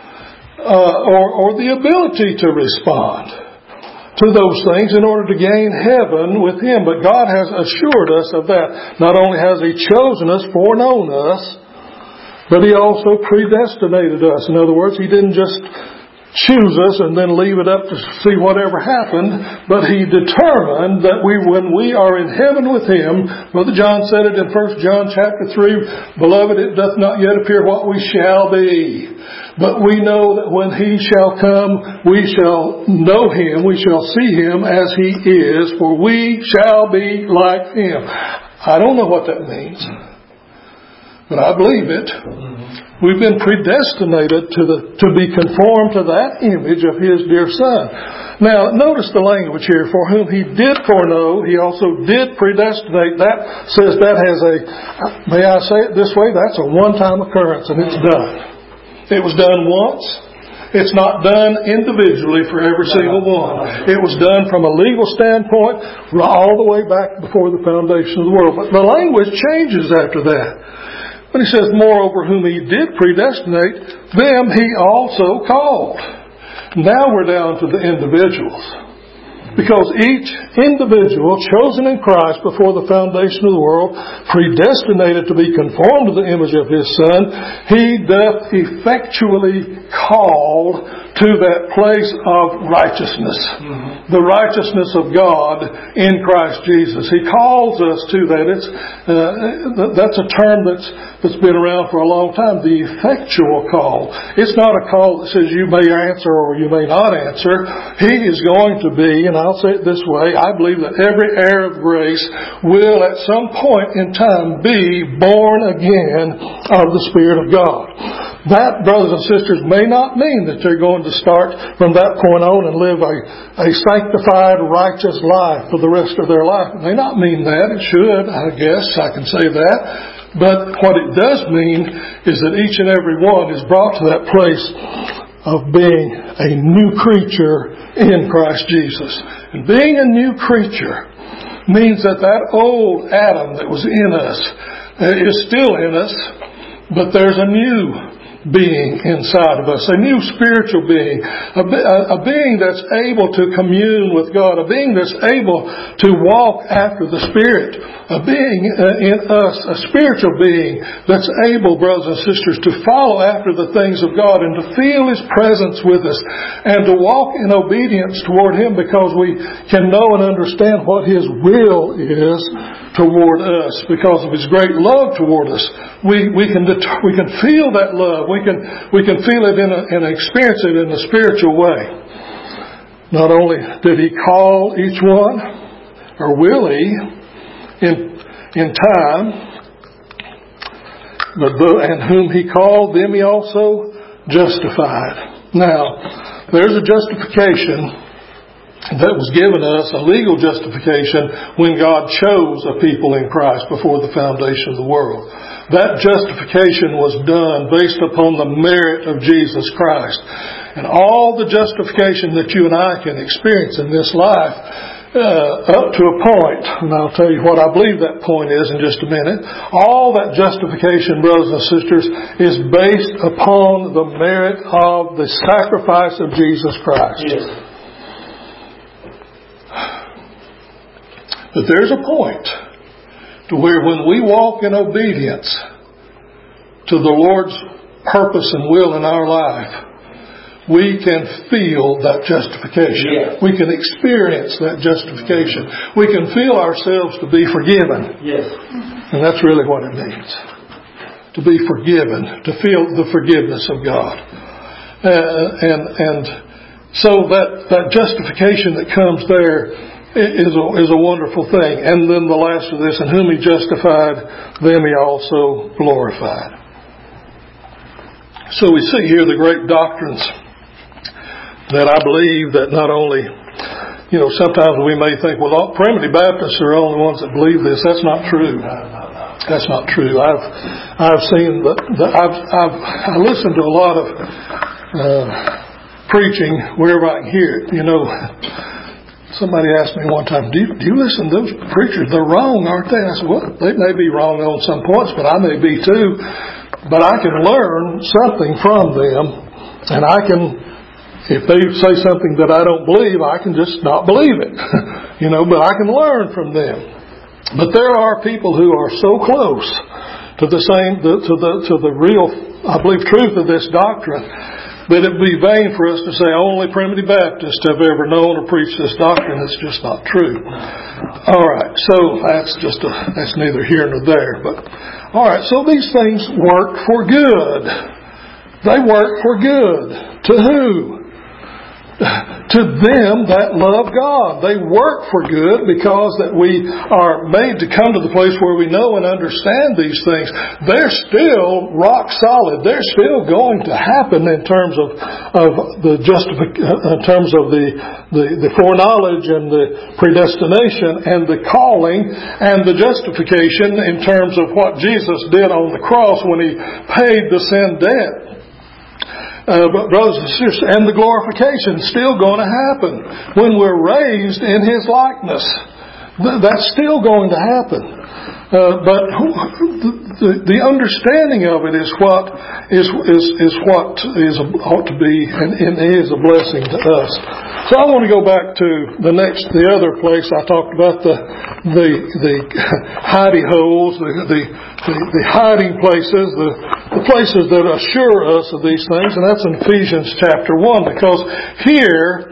or the ability to respond to those things in order to gain heaven with Him. But God has assured us of that. Not only has He chosen us, foreknown us, but He also predestinated us. In other words, He didn't just choose us and then leave it up to see whatever happened, but He determined that when we are in heaven with Him, Brother John said it in 1 John chapter 3, Beloved, it doth not yet appear what we shall be, but we know that when He shall come, we shall know Him, we shall see Him as He is, for we shall be like Him. I don't know what that means, but I believe it. We've been predestinated to be conformed to that image of His dear Son. Now, notice the language here. For whom He did foreknow, He also did predestinate. That says that has may I say it this way, that's a one-time occurrence and it's done. It was done once. It's not done individually for every single one. It was done from a legal standpoint all the way back before the foundation of the world. But the language changes after that. When He says, moreover, whom He did predestinate, them He also called. Now we're down to the individuals. Because each individual chosen in Christ before the foundation of the world, predestinated to be conformed to the image of His Son, He doth effectually call to that place of righteousness. The righteousness of God in Christ Jesus. He calls us to that. That's a term that's been around for a long time. The effectual call. It's not a call that says you may answer or you may not answer. He is going to be, and I'll say it this way, I believe that every heir of grace will at some point in time be born again of the Spirit of God. That, brothers and sisters, may not mean that they're going to start from that point on and live a sanctified, righteous life for the rest of their life. It may not mean that. It should, I guess. I can say that. But what it does mean is that each and every one is brought to that place of being a new creature in Christ Jesus. And being a new creature means that old Adam that was in us is still in us, but there's a new being inside of us, a new spiritual being, a being that's able to commune with God, a being that's able to walk after the Spirit, a being in us, a spiritual being that's able, brothers and sisters, to follow after the things of God and to feel His presence with us and to walk in obedience toward Him because we can know and understand what His will is toward us because of His great love toward us. We can feel that love. We can feel it and experience it in a spiritual way. Not only did He call each one, or will He, in time, and whom He called, them He also justified. Now, there's a justification that was given us, a legal justification, when God chose a people in Christ before the foundation of the world. That justification was done based upon the merit of Jesus Christ. And all the justification that you and I can experience in this life, up to a point, and I'll tell you what I believe that point is in just a minute, all that justification, brothers and sisters, is based upon the merit of the sacrifice of Jesus Christ. Yes. But there's a point to where when we walk in obedience to the Lord's purpose and will in our life, we can feel that justification. Yes. We can experience that justification. We can feel ourselves to be forgiven. Yes. And that's really what it means. To be forgiven. To feel the forgiveness of God. And so that justification that comes there is a wonderful thing. And then the last of this, and whom He justified, them He also glorified. So we see here the great doctrines that I believe that not only, sometimes we may think, well, all primitive Baptists are the only ones that believe this. That's not true. That's not true. I've seen I listen to a lot of preaching wherever I can hear it. You know, somebody asked me one time, do you listen to those preachers? They're wrong, aren't they? I said, well, they may be wrong on some points, but I may be too. But I can learn something from them, and I can, if they say something that I don't believe, I can just not believe it. You know, but I can learn from them. But there are people who are so close to the real, I believe, truth of this doctrine, that it would be vain for us to say only Primitive Baptists have ever known or preached this doctrine. It's just not true. All right, so that's neither here nor there. But all right, so these things work for good. They work for good. To who? To them that love God. They work for good because that we are made to come to the place where we know and understand these things. They're still rock solid. They're still going to happen in terms of the in terms of the foreknowledge and the predestination and the calling and the justification in terms of what Jesus did on the cross when He paid the sin debt. But brothers and sisters, and the glorification is still going to happen when we're raised in His likeness. That's still going to happen. But the understanding of it is what ought to be and is a blessing to us. So I want to go back to the other place I talked about, the hidey holes, the hiding places, the places that assure us of these things, and that's in Ephesians chapter 1, because here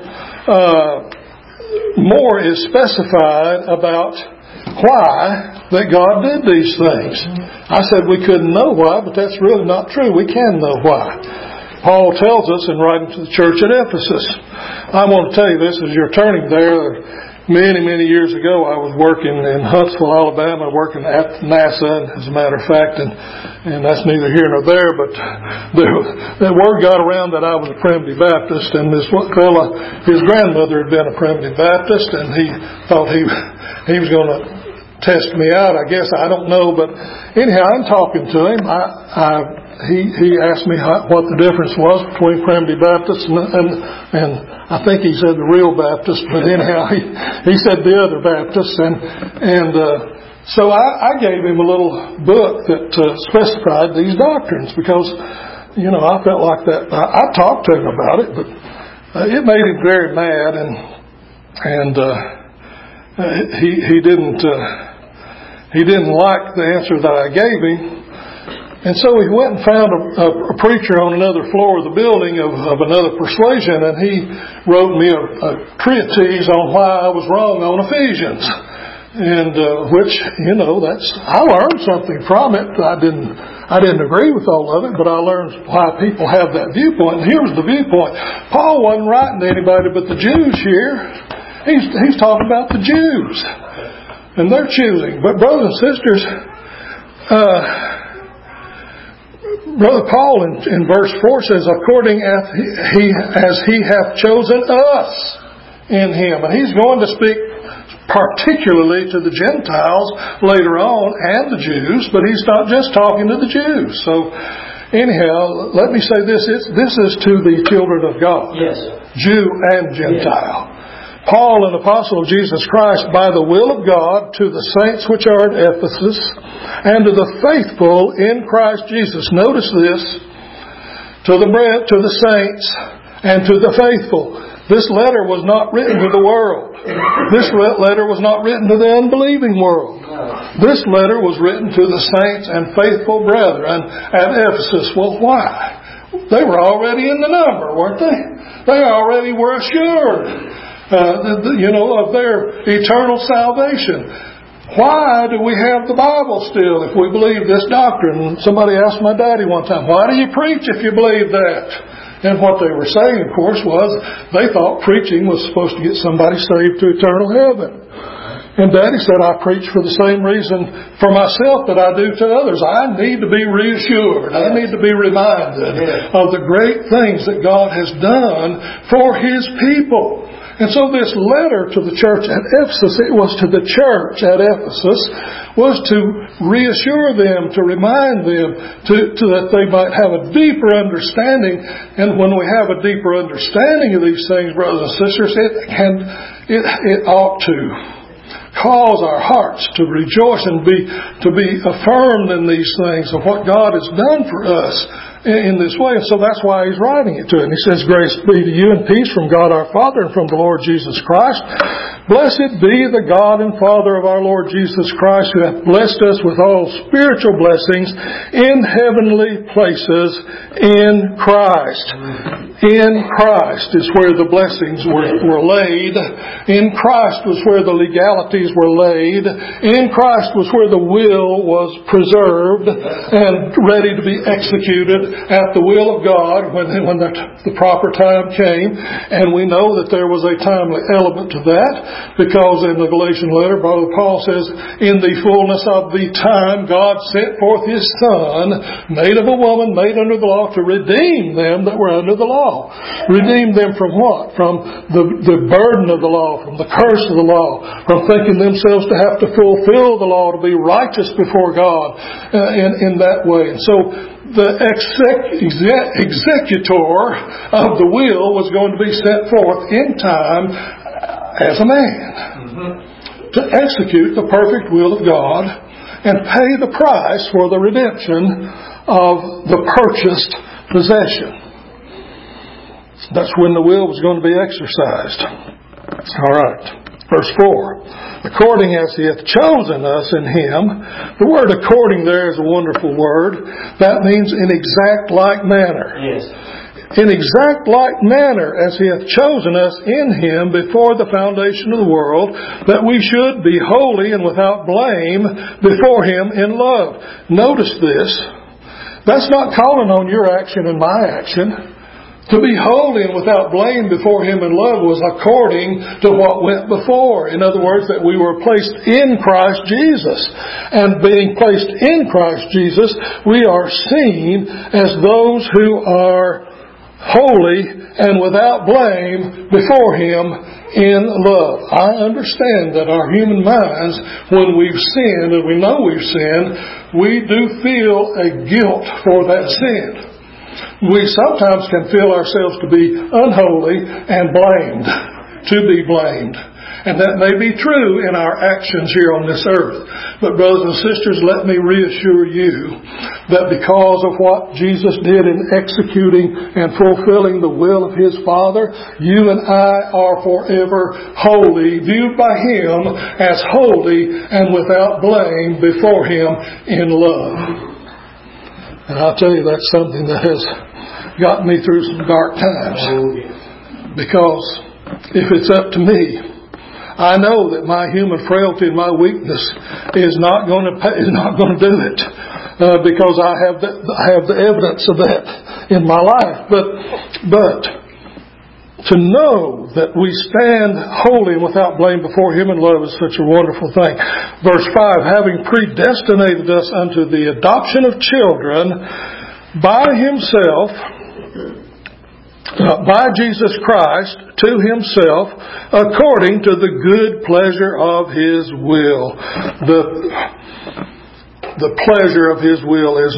more is specified about why that God did these things. I said we couldn't know why, but that's really not true. We can know why. Paul tells us in writing to the church at Ephesus. I want to tell you this as you're turning there. Many years ago, I was working in Huntsville, Alabama, working at NASA, as a matter of fact, and that's neither here nor there, but the word got around that I was a Primitive Baptist, and this fella, his grandmother had been a Primitive Baptist, and he thought he was going to test me out, I guess. I don't know, but anyhow, I'm talking to him. He asked me what the difference was between Primitive Baptists and I think he said the real Baptist, but anyhow, he said the other Baptists, and so I gave him a little book that specified these doctrines because, you know, I felt like that. I talked to him about it, but it made him very mad, and he didn't like the answer that I gave him. And so he went and found a preacher on another floor of the building of another persuasion, and he wrote me a treatise on why I was wrong on Ephesians. And which, you know, I learned something from it. I didn't agree with all of it, but I learned why people have that viewpoint. And here's the viewpoint. Paul wasn't writing to anybody but the Jews here. He's talking about the Jews and their choosing. But brothers and sisters, Brother Paul in verse 4 says, according as he hath chosen us in Him. And he's going to speak particularly to the Gentiles later on and the Jews, but he's not just talking to the Jews. So anyhow, let me say this. This is to the children of God.
Yes.
Jew and Gentile. Yes. Paul, an apostle of Jesus Christ, by the will of God, to the saints which are at Ephesus, and to the faithful in Christ Jesus. Notice this. To the saints and to the faithful. This letter was not written to the world. This letter was not written to the unbelieving world. This letter was written to the saints and faithful brethren at Ephesus. Well, why? They were already in the number, weren't they? They already were assured of their eternal salvation. Why do we have the Bible still if we believe this doctrine? Somebody asked my daddy one time, why do you preach if you believe that? And what they were saying, of course, was they thought preaching was supposed to get somebody saved to eternal heaven. And Daddy said, I preach for the same reason for myself that I do to others. I need to be reassured. I need to be reminded of the great things that God has done for His people. And so this letter to the church at Ephesus, it was to the church at Ephesus, was to reassure them, to remind them, that they might have a deeper understanding. And when we have a deeper understanding of these things, brothers and sisters, it ought to cause our hearts to rejoice and to be affirmed in these things of what God has done for us in this way. And so that's why he's writing it to it. And he says, grace be to you and peace from God our Father and from the Lord Jesus Christ. Blessed be the God and Father of our Lord Jesus Christ, who hath blessed us with all spiritual blessings in heavenly places in Christ. In Christ is where the blessings were laid. In Christ was where the legalities were laid. In Christ was where the will was preserved and ready to be executed at the will of God when the proper time came. And we know that there was a timely element to that, because in the Galatian letter, Brother Paul says, in the fullness of the time, God sent forth His Son, made of a woman, made under the law, to redeem them that were under the law. Redeem them from what? From the burden of the law, from the curse of the law, from thinking themselves to have to fulfill the law, to be righteous before God in that way. And so the executor of the will was going to be sent forth in time as a man to execute the perfect will of God and pay the price for the redemption of the purchased possession. That's when the will was going to be exercised. All right. Verse 4. According as He hath chosen us in Him. The word according there is a wonderful word. That means in exact like manner.
Yes.
In exact like manner as He hath chosen us in Him before the foundation of the world, that we should be holy and without blame before Him in love. Notice this. That's not calling on your action and my action. To be holy and without blame before Him in love was according to what went before. In other words, that we were placed in Christ Jesus. And being placed in Christ Jesus, we are seen as those who are holy and without blame before Him in love. I understand that our human minds, when we've sinned, and we know we've sinned, we do feel a guilt for that sin. We sometimes can feel ourselves to be unholy and blamed, to be blamed. And that may be true in our actions here on this earth. But brothers and sisters, let me reassure you that because of what Jesus did in executing and fulfilling the will of His Father, you and I are forever holy, viewed by Him as holy and without blame before Him in love. And I'll tell you, that's something that has gotten me through some dark times. Because if it's up to me, I know that my human frailty and my weakness is not going to do it, because I have the evidence of that in my life. But to know that we stand holy and without blame before Him in love is such a wonderful thing. Verse 5, having predestinated us unto the adoption of children by Himself, by Jesus Christ, to Himself, according to the good pleasure of His will. The pleasure of His will is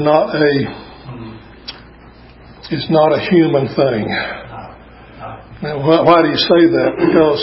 not a human thing. Now, why do you say that? Because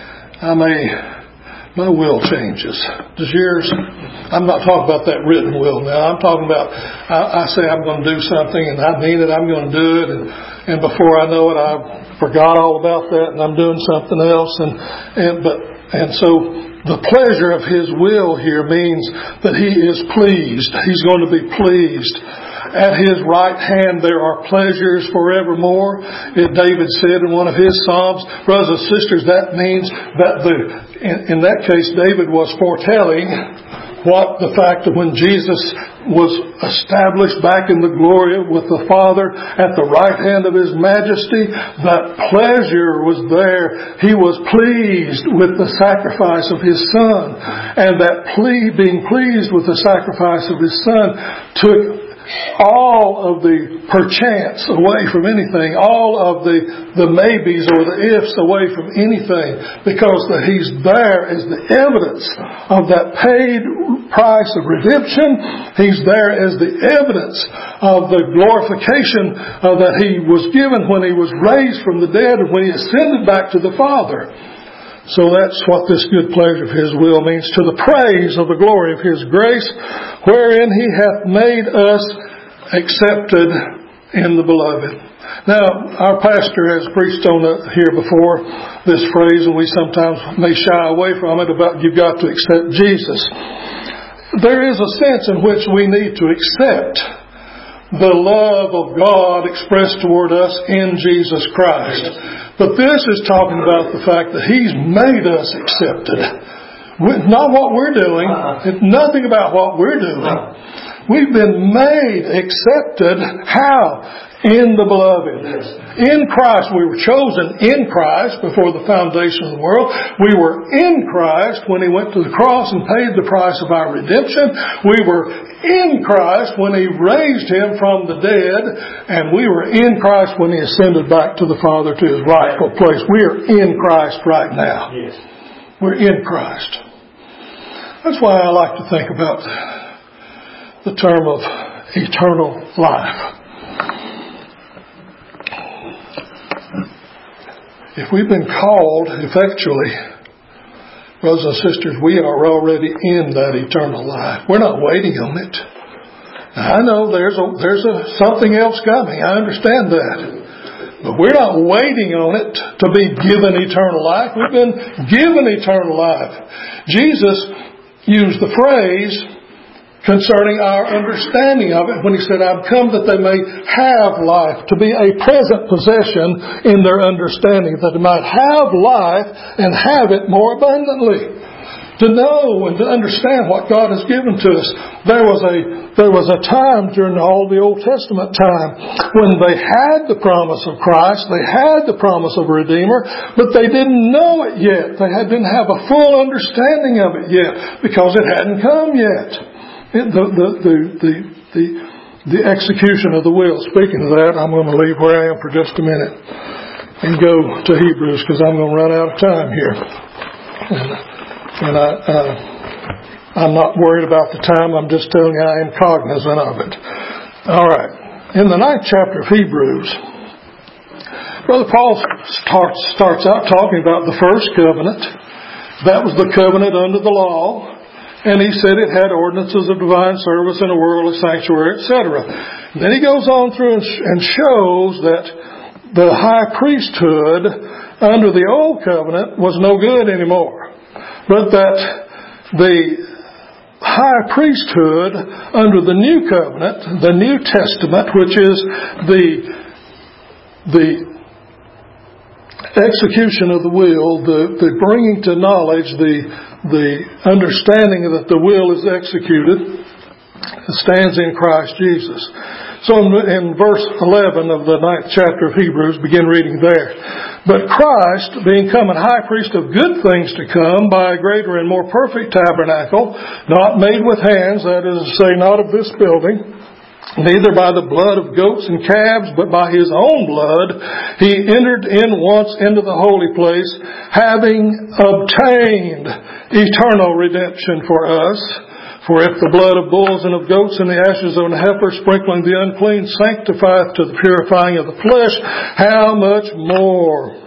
my will changes. Does yours? I'm not talking about that written will now. I'm talking about I say I'm going to do something and I mean it. I'm going to do it, and before I know it, I forgot all about that and I'm doing something else. And so the pleasure of His will here means that He is pleased. He's going to be pleased. At His right hand there are pleasures forevermore. David said in one of his Psalms, brothers and sisters, that means that in that case David was foretelling what the fact that when Jesus was established back in the glory with the Father at the right hand of His majesty, that pleasure was there. He was pleased with the sacrifice of His Son. And that being pleased with the sacrifice of His Son took all of the perchance away from anything, all of the maybes or the ifs away from anything, because He's there as the evidence of that paid price of redemption. He's there as the evidence of the glorification that He was given when He was raised from the dead and when He ascended back to the Father. So that's what this good pleasure of His will means, to the praise of the glory of His grace, wherein He hath made us accepted in the Beloved. Now, our pastor has preached on here before this phrase, and we sometimes may shy away from it, about you've got to accept Jesus. There is a sense in which we need to accept the love of God expressed toward us in Jesus Christ. But this is talking about the fact that He's made us accepted. Not what we're doing. It's nothing about what we're doing. We've been made accepted. How? In the Beloved. In Christ. We were chosen in Christ before the foundation of the world. We were in Christ when He went to the cross and paid the price of our redemption. We were in Christ when He raised Him from the dead. And we were in Christ when He ascended back to the Father to His rightful place. We are in Christ right now.
Yes.
We're in Christ. That's why I like to think about the term of eternal life. If we've been called effectually, brothers and sisters, we are already in that eternal life. We're not waiting on it. Now, I know there's something else coming. I understand that. But we're not waiting on it to be given eternal life. We've been given eternal life. Jesus used the phrase concerning our understanding of it when He said, I've come that they may have life, to be a present possession in their understanding, that they might have life and have it more abundantly. To know and to understand what God has given to us. There was a time during all the Old Testament time when they had the promise of Christ, they had the promise of a Redeemer, but they didn't know it yet. They didn't have a full understanding of it yet because it hadn't come yet. The execution of the will. Speaking of that, I'm going to leave where I am for just a minute and go to Hebrews, because I'm going to run out of time here. And I'm not worried about the time. I'm just telling you I am cognizant of it. All right. In the 9th chapter of Hebrews, Brother Paul starts out talking about the first covenant. That was the covenant under the law. And he said it had ordinances of divine service and a worldly sanctuary, etc. Then he goes on through and shows that the high priesthood under the old covenant was no good anymore. But that the high priesthood under the new covenant, the New Testament, which is the execution of the will, the bringing to knowledge, the understanding that the will is executed, stands in Christ Jesus. So in verse 11 of the 9th chapter of Hebrews, begin reading there. But Christ, being come an high priest of good things to come, by a greater and more perfect tabernacle, not made with hands, that is to say, not of this building, neither by the blood of goats and calves, but by His own blood, He entered in once into the holy place, having obtained eternal redemption for us. For if the blood of bulls and of goats and the ashes of an heifer sprinkling the unclean sanctifieth to the purifying of the flesh, how much more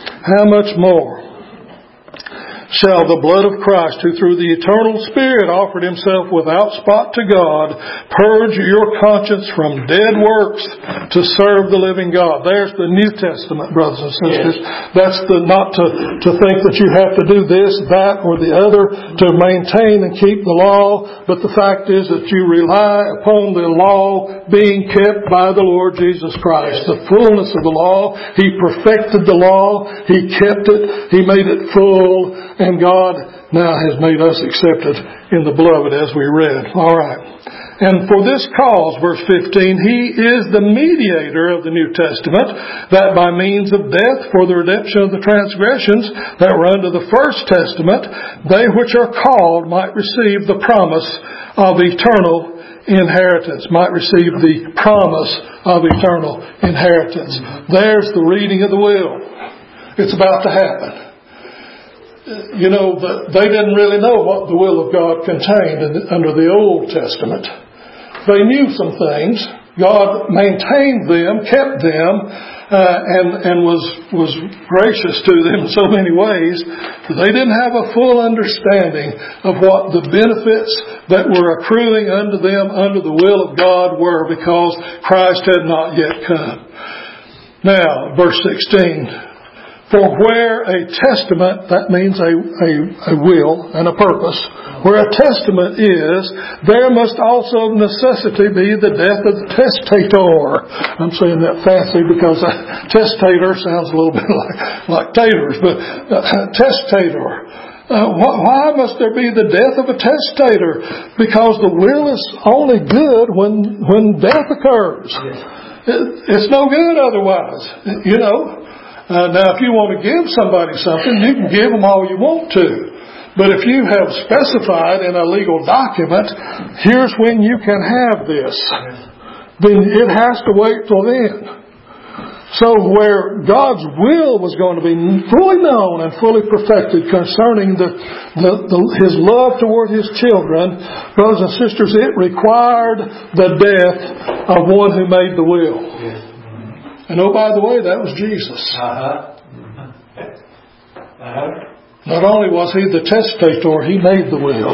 shall the blood of Christ, who through the eternal Spirit offered Himself without spot to God, purge your conscience from dead works to serve the living God. There's the New Testament, brothers and sisters. Yes. That's not to think that you have to do this, that, or the other to maintain and keep the law, but the fact is that you rely upon the law being kept by the Lord Jesus Christ. Yes. The fullness of the law. He perfected the law. He kept it. He made it full. And God now has made us accepted in the Beloved, as we read. All right. And for this cause, verse 15, He is the mediator of the New Testament, that by means of death for the redemption of the transgressions that were under the First Testament, they which are called might receive the promise of eternal inheritance, might receive the promise of eternal inheritance. There's the reading of the will. It's about to happen. You know, they didn't really know what the will of God contained under the Old Testament. They knew some things. God maintained them, kept them, and was gracious to them in so many ways. But they didn't have a full understanding of what the benefits that were accruing unto them under the will of God were, because Christ had not yet come. Now, verse 16. For where a testament, that means a will and a purpose, where a testament is, there must also of necessity be the death of the testator. I'm saying that fancy because testator sounds a little bit like taters, but testator. Why must there be the death of a testator? Because the will is only good when death occurs. It's no good otherwise, you know. Now, if you want to give somebody something, you can give them all you want to. But if you have specified in a legal document, here's when you can have this, then it has to wait till then. So where God's will was going to be fully known and fully perfected concerning His love toward His children, brothers and sisters, it required the death of one who made the will. And oh, by the way, that was Jesus. Not only was He the testator, He made the will.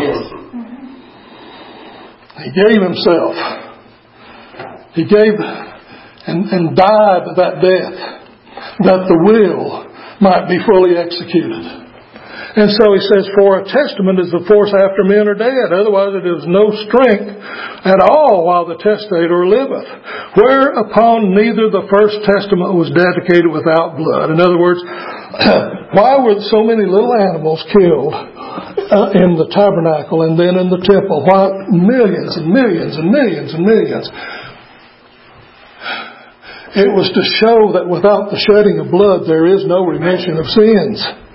He gave Himself. He gave and died that death, that the will might be fully executed. And so he says, for a testament is the force after men are dead. Otherwise it is no strength at all while the testator liveth. Whereupon neither the first testament was dedicated without blood. In other words, why were so many little animals killed in the tabernacle and then in the temple? Why millions and millions and millions and millions? It was to show that without the shedding of blood there is no remission of sins.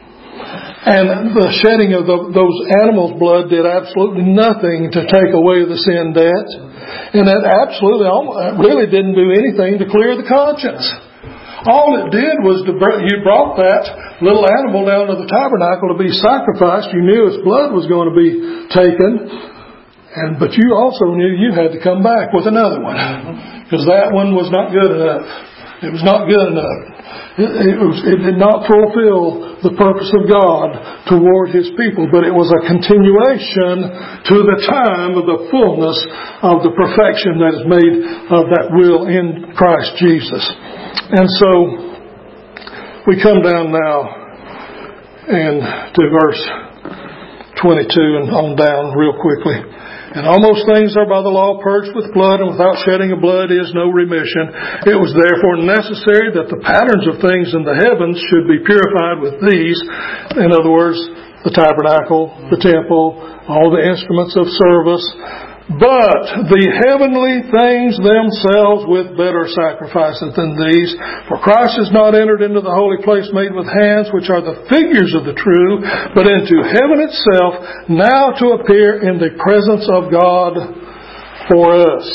And the shedding of those animals' blood did absolutely nothing to take away the sin debt. And it really didn't do anything to clear the conscience. All it did was you brought that little animal down to the tabernacle to be sacrificed. You knew its blood was going to be taken. But you also knew you had to come back with another one. Because that one was not good enough. It was not good enough. It did not fulfill the purpose of God toward His people, but it was a continuation to the time of the fullness of the perfection that is made of that will in Christ Jesus. And so we come down now and to verse 22 and on down real quickly. And almost things are by the law purged with blood, and without shedding of blood is no remission. It was therefore necessary that the patterns of things in the heavens should be purified with these. In other words, the tabernacle, the temple, all the instruments of service. But the heavenly things themselves with better sacrifices than these. For Christ has not entered into the holy place made with hands, which are the figures of the true, but into heaven itself, now to appear in the presence of God for us.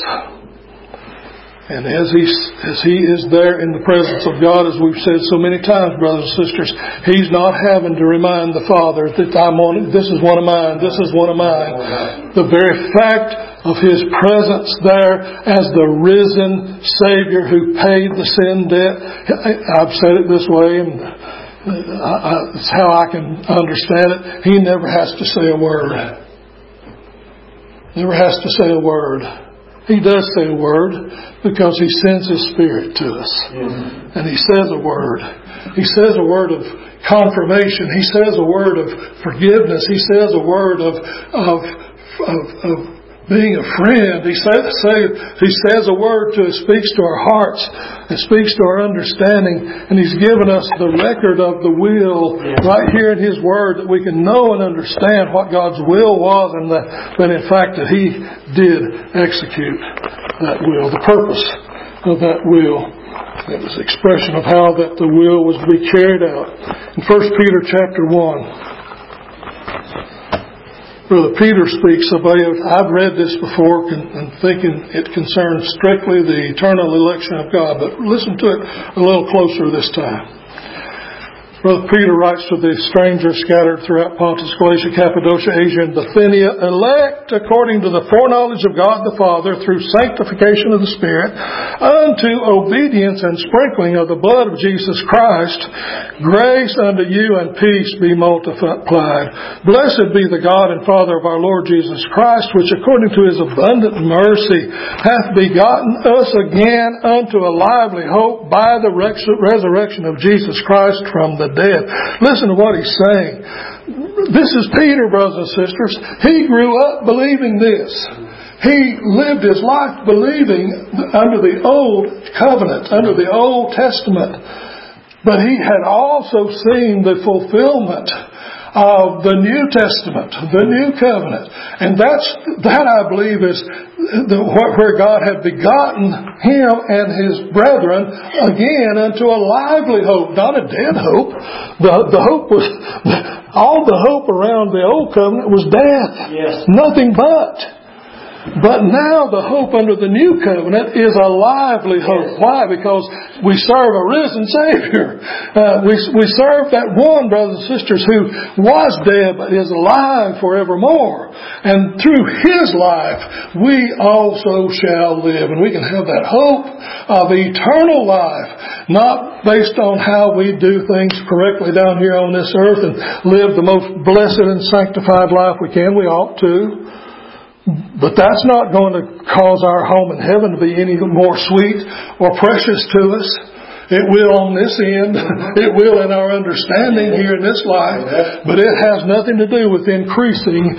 And as He is there in the presence of God, as we've said so many times, brothers and sisters, He's not having to remind the Father that this is one of mine, this is one of mine. The very fact of His presence there as the risen Savior who paid the sin debt. I've said it this way, and it's how I can understand it. He never has to say a word. Never has to say a word. He does say a word because He sends His Spirit to us. And He says a word. He says a word of confirmation. He says a word of forgiveness. He says a word of being a friend. He says a word speaks to our hearts. It speaks to our understanding. And He's given us the record of the will right here in His Word, that we can know and understand what God's will was, and that in fact that He did execute that will, the purpose of that will. It was an expression of how that the will was to be carried out. In 1 Peter chapter 1. Brother Peter speaks about, I've read this before and thinking it concerns strictly the eternal election of God, but listen to it a little closer this time. Brother Peter writes to the strangers scattered throughout Pontus, Galatia, Cappadocia, Asia, and Bithynia, elect according to the foreknowledge of God the Father through sanctification of the Spirit, unto obedience and sprinkling of the blood of Jesus Christ, grace unto you and peace be multiplied. Blessed be the God and Father of our Lord Jesus Christ, which according to His abundant mercy hath begotten us again unto a lively hope by the resurrection of Jesus Christ from the dead. Listen to what he's saying. This is Peter, brothers and sisters. He grew up believing this. He lived his life believing under the Old Covenant, under the Old Testament. But he had also seen the fulfillment of the New Testament, the New Covenant. And that I believe is where God had begotten him and his brethren again unto a lively hope, not a dead hope. The hope was, all the hope around the Old Covenant was death.
Yes.
Nothing but. But now the hope under the New Covenant is a lively hope. Why? Because we serve a risen Savior. We serve that one, brothers and sisters, who was dead but is alive forevermore. And through His life, we also shall live. And we can have that hope of eternal life, not based on how we do things correctly down here on this earth and live the most blessed and sanctified life we can. We ought to. But that's not going to cause our home in heaven to be any more sweet or precious to us. It will on this end. It will in our understanding here in this life. But it has nothing to do with increasing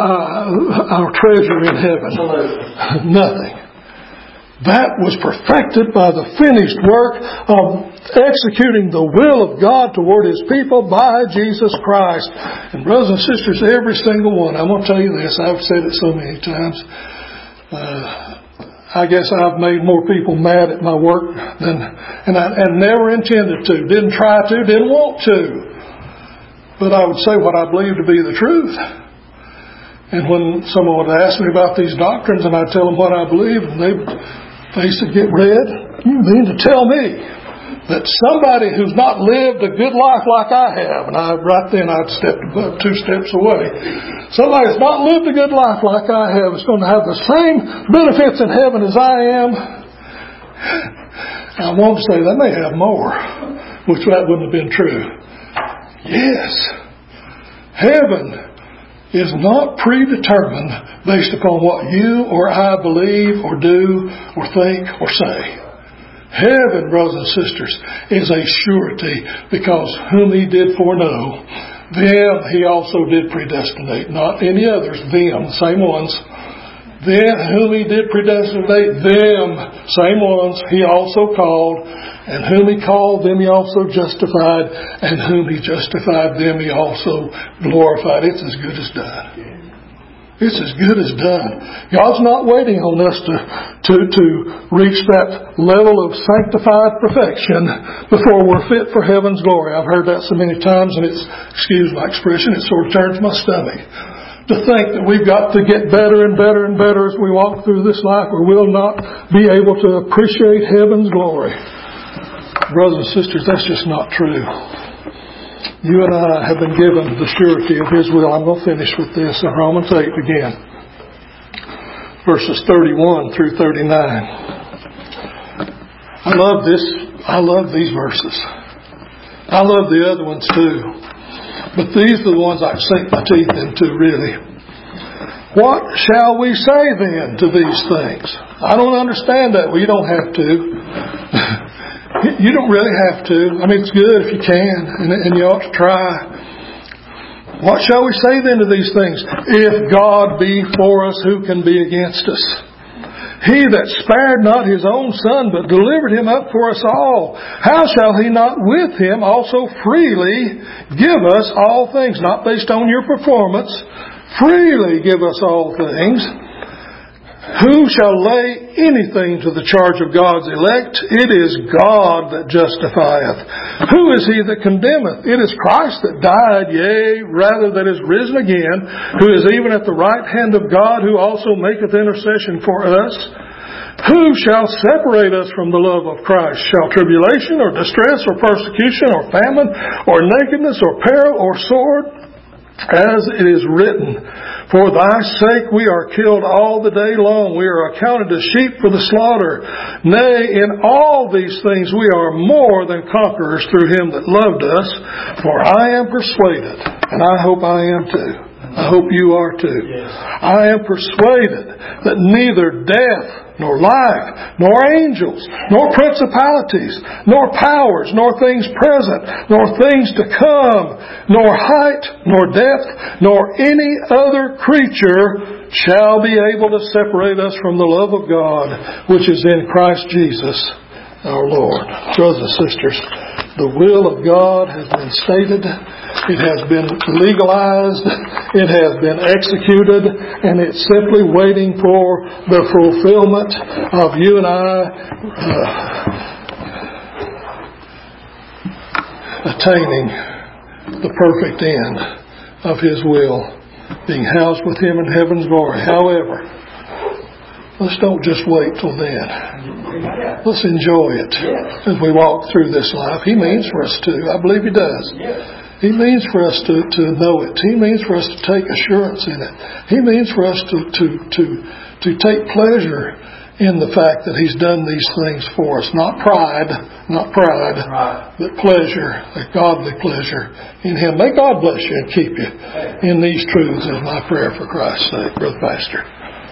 our treasure in heaven. Nothing. That was perfected by the finished work of executing the will of God toward His people by Jesus Christ. And brothers and sisters, every single one, I'm going to tell you this, I've said it so many times, I guess I've made more people mad at my work and never intended to, didn't try to, didn't want to. But I would say what I believe to be the truth. And when someone would ask me about these doctrines and I'd tell them what I believe, and their face would get red. You mean to tell me that somebody who's not lived a good life like I have, and right then I'd stepped above 2 steps away, somebody who's not lived a good life like I have is going to have the same benefits in heaven as I am? I won't say they may have more, which that wouldn't have been true. Yes, heaven is not predetermined based upon what you or I believe or do or think or say. Heaven, brothers and sisters, is a surety, because whom He did foreknow, them He also did predestinate. Not any others, them, same ones. Then whom He did predestinate, them, same ones, He also called. And whom He called, them He also justified. And whom He justified, them He also glorified. It's as good as done. It's as good as done. God's not waiting on us to reach that level of sanctified perfection before we're fit for heaven's glory. I've heard that so many times, and it's, excuse my expression, it sort of turns my stomach. To think that we've got to get better and better and better as we walk through this life, or we'll not be able to appreciate heaven's glory. Brothers and sisters, that's just not true. You and I have been given the surety of His will. I'm going to finish with this in Romans 8 again. Verses 31 through 39. I love this. I love these verses. I love the other ones too. But these are the ones I sink my teeth into, really. What shall we say then to these things? I don't understand that. Well, you don't have to. You don't really have to. I mean, it's good if you can, and you ought to try. What shall we say then to these things? If God be for us, who can be against us? He that spared not His own Son, but delivered Him up for us all, how shall He not with Him also freely give us all things? Not based on your performance. Freely give us all things. Who shall lay anything to the charge of God's elect? It is God that justifieth. Who is he that condemneth? It is Christ that died, yea, rather that is risen again, who is even at the right hand of God, who also maketh intercession for us. Who shall separate us from the love of Christ? Shall tribulation, or distress, or persecution, or famine, or nakedness, or peril, or sword? As it is written, for thy sake we are killed all the day long. We are accounted as sheep for the slaughter. Nay, in all these things we are more than conquerors through him that loved us. For I am persuaded, and I hope I am too. I hope you are too.
Yes.
I am persuaded that neither death, nor life, nor angels, nor principalities, nor powers, nor things present, nor things to come, nor height, nor depth, nor any other creature shall be able to separate us from the love of God, which is in Christ Jesus our Lord. Brothers and sisters, the will of God has been stated. It has been legalized. It has been executed. And it's simply waiting for the fulfillment of you and I attaining the perfect end of His will, being housed with Him in heaven's glory. However, let's don't just wait till then. Let's enjoy it as we walk through this life. He means for us to. I believe He does. He means for us to know it. He means for us to take assurance in it. He means for us to take pleasure in the fact that He's done these things for us. Not pride, but pleasure, a godly pleasure in Him. May God bless you and keep you in these truths is my prayer for Christ's sake, Brother Pastor.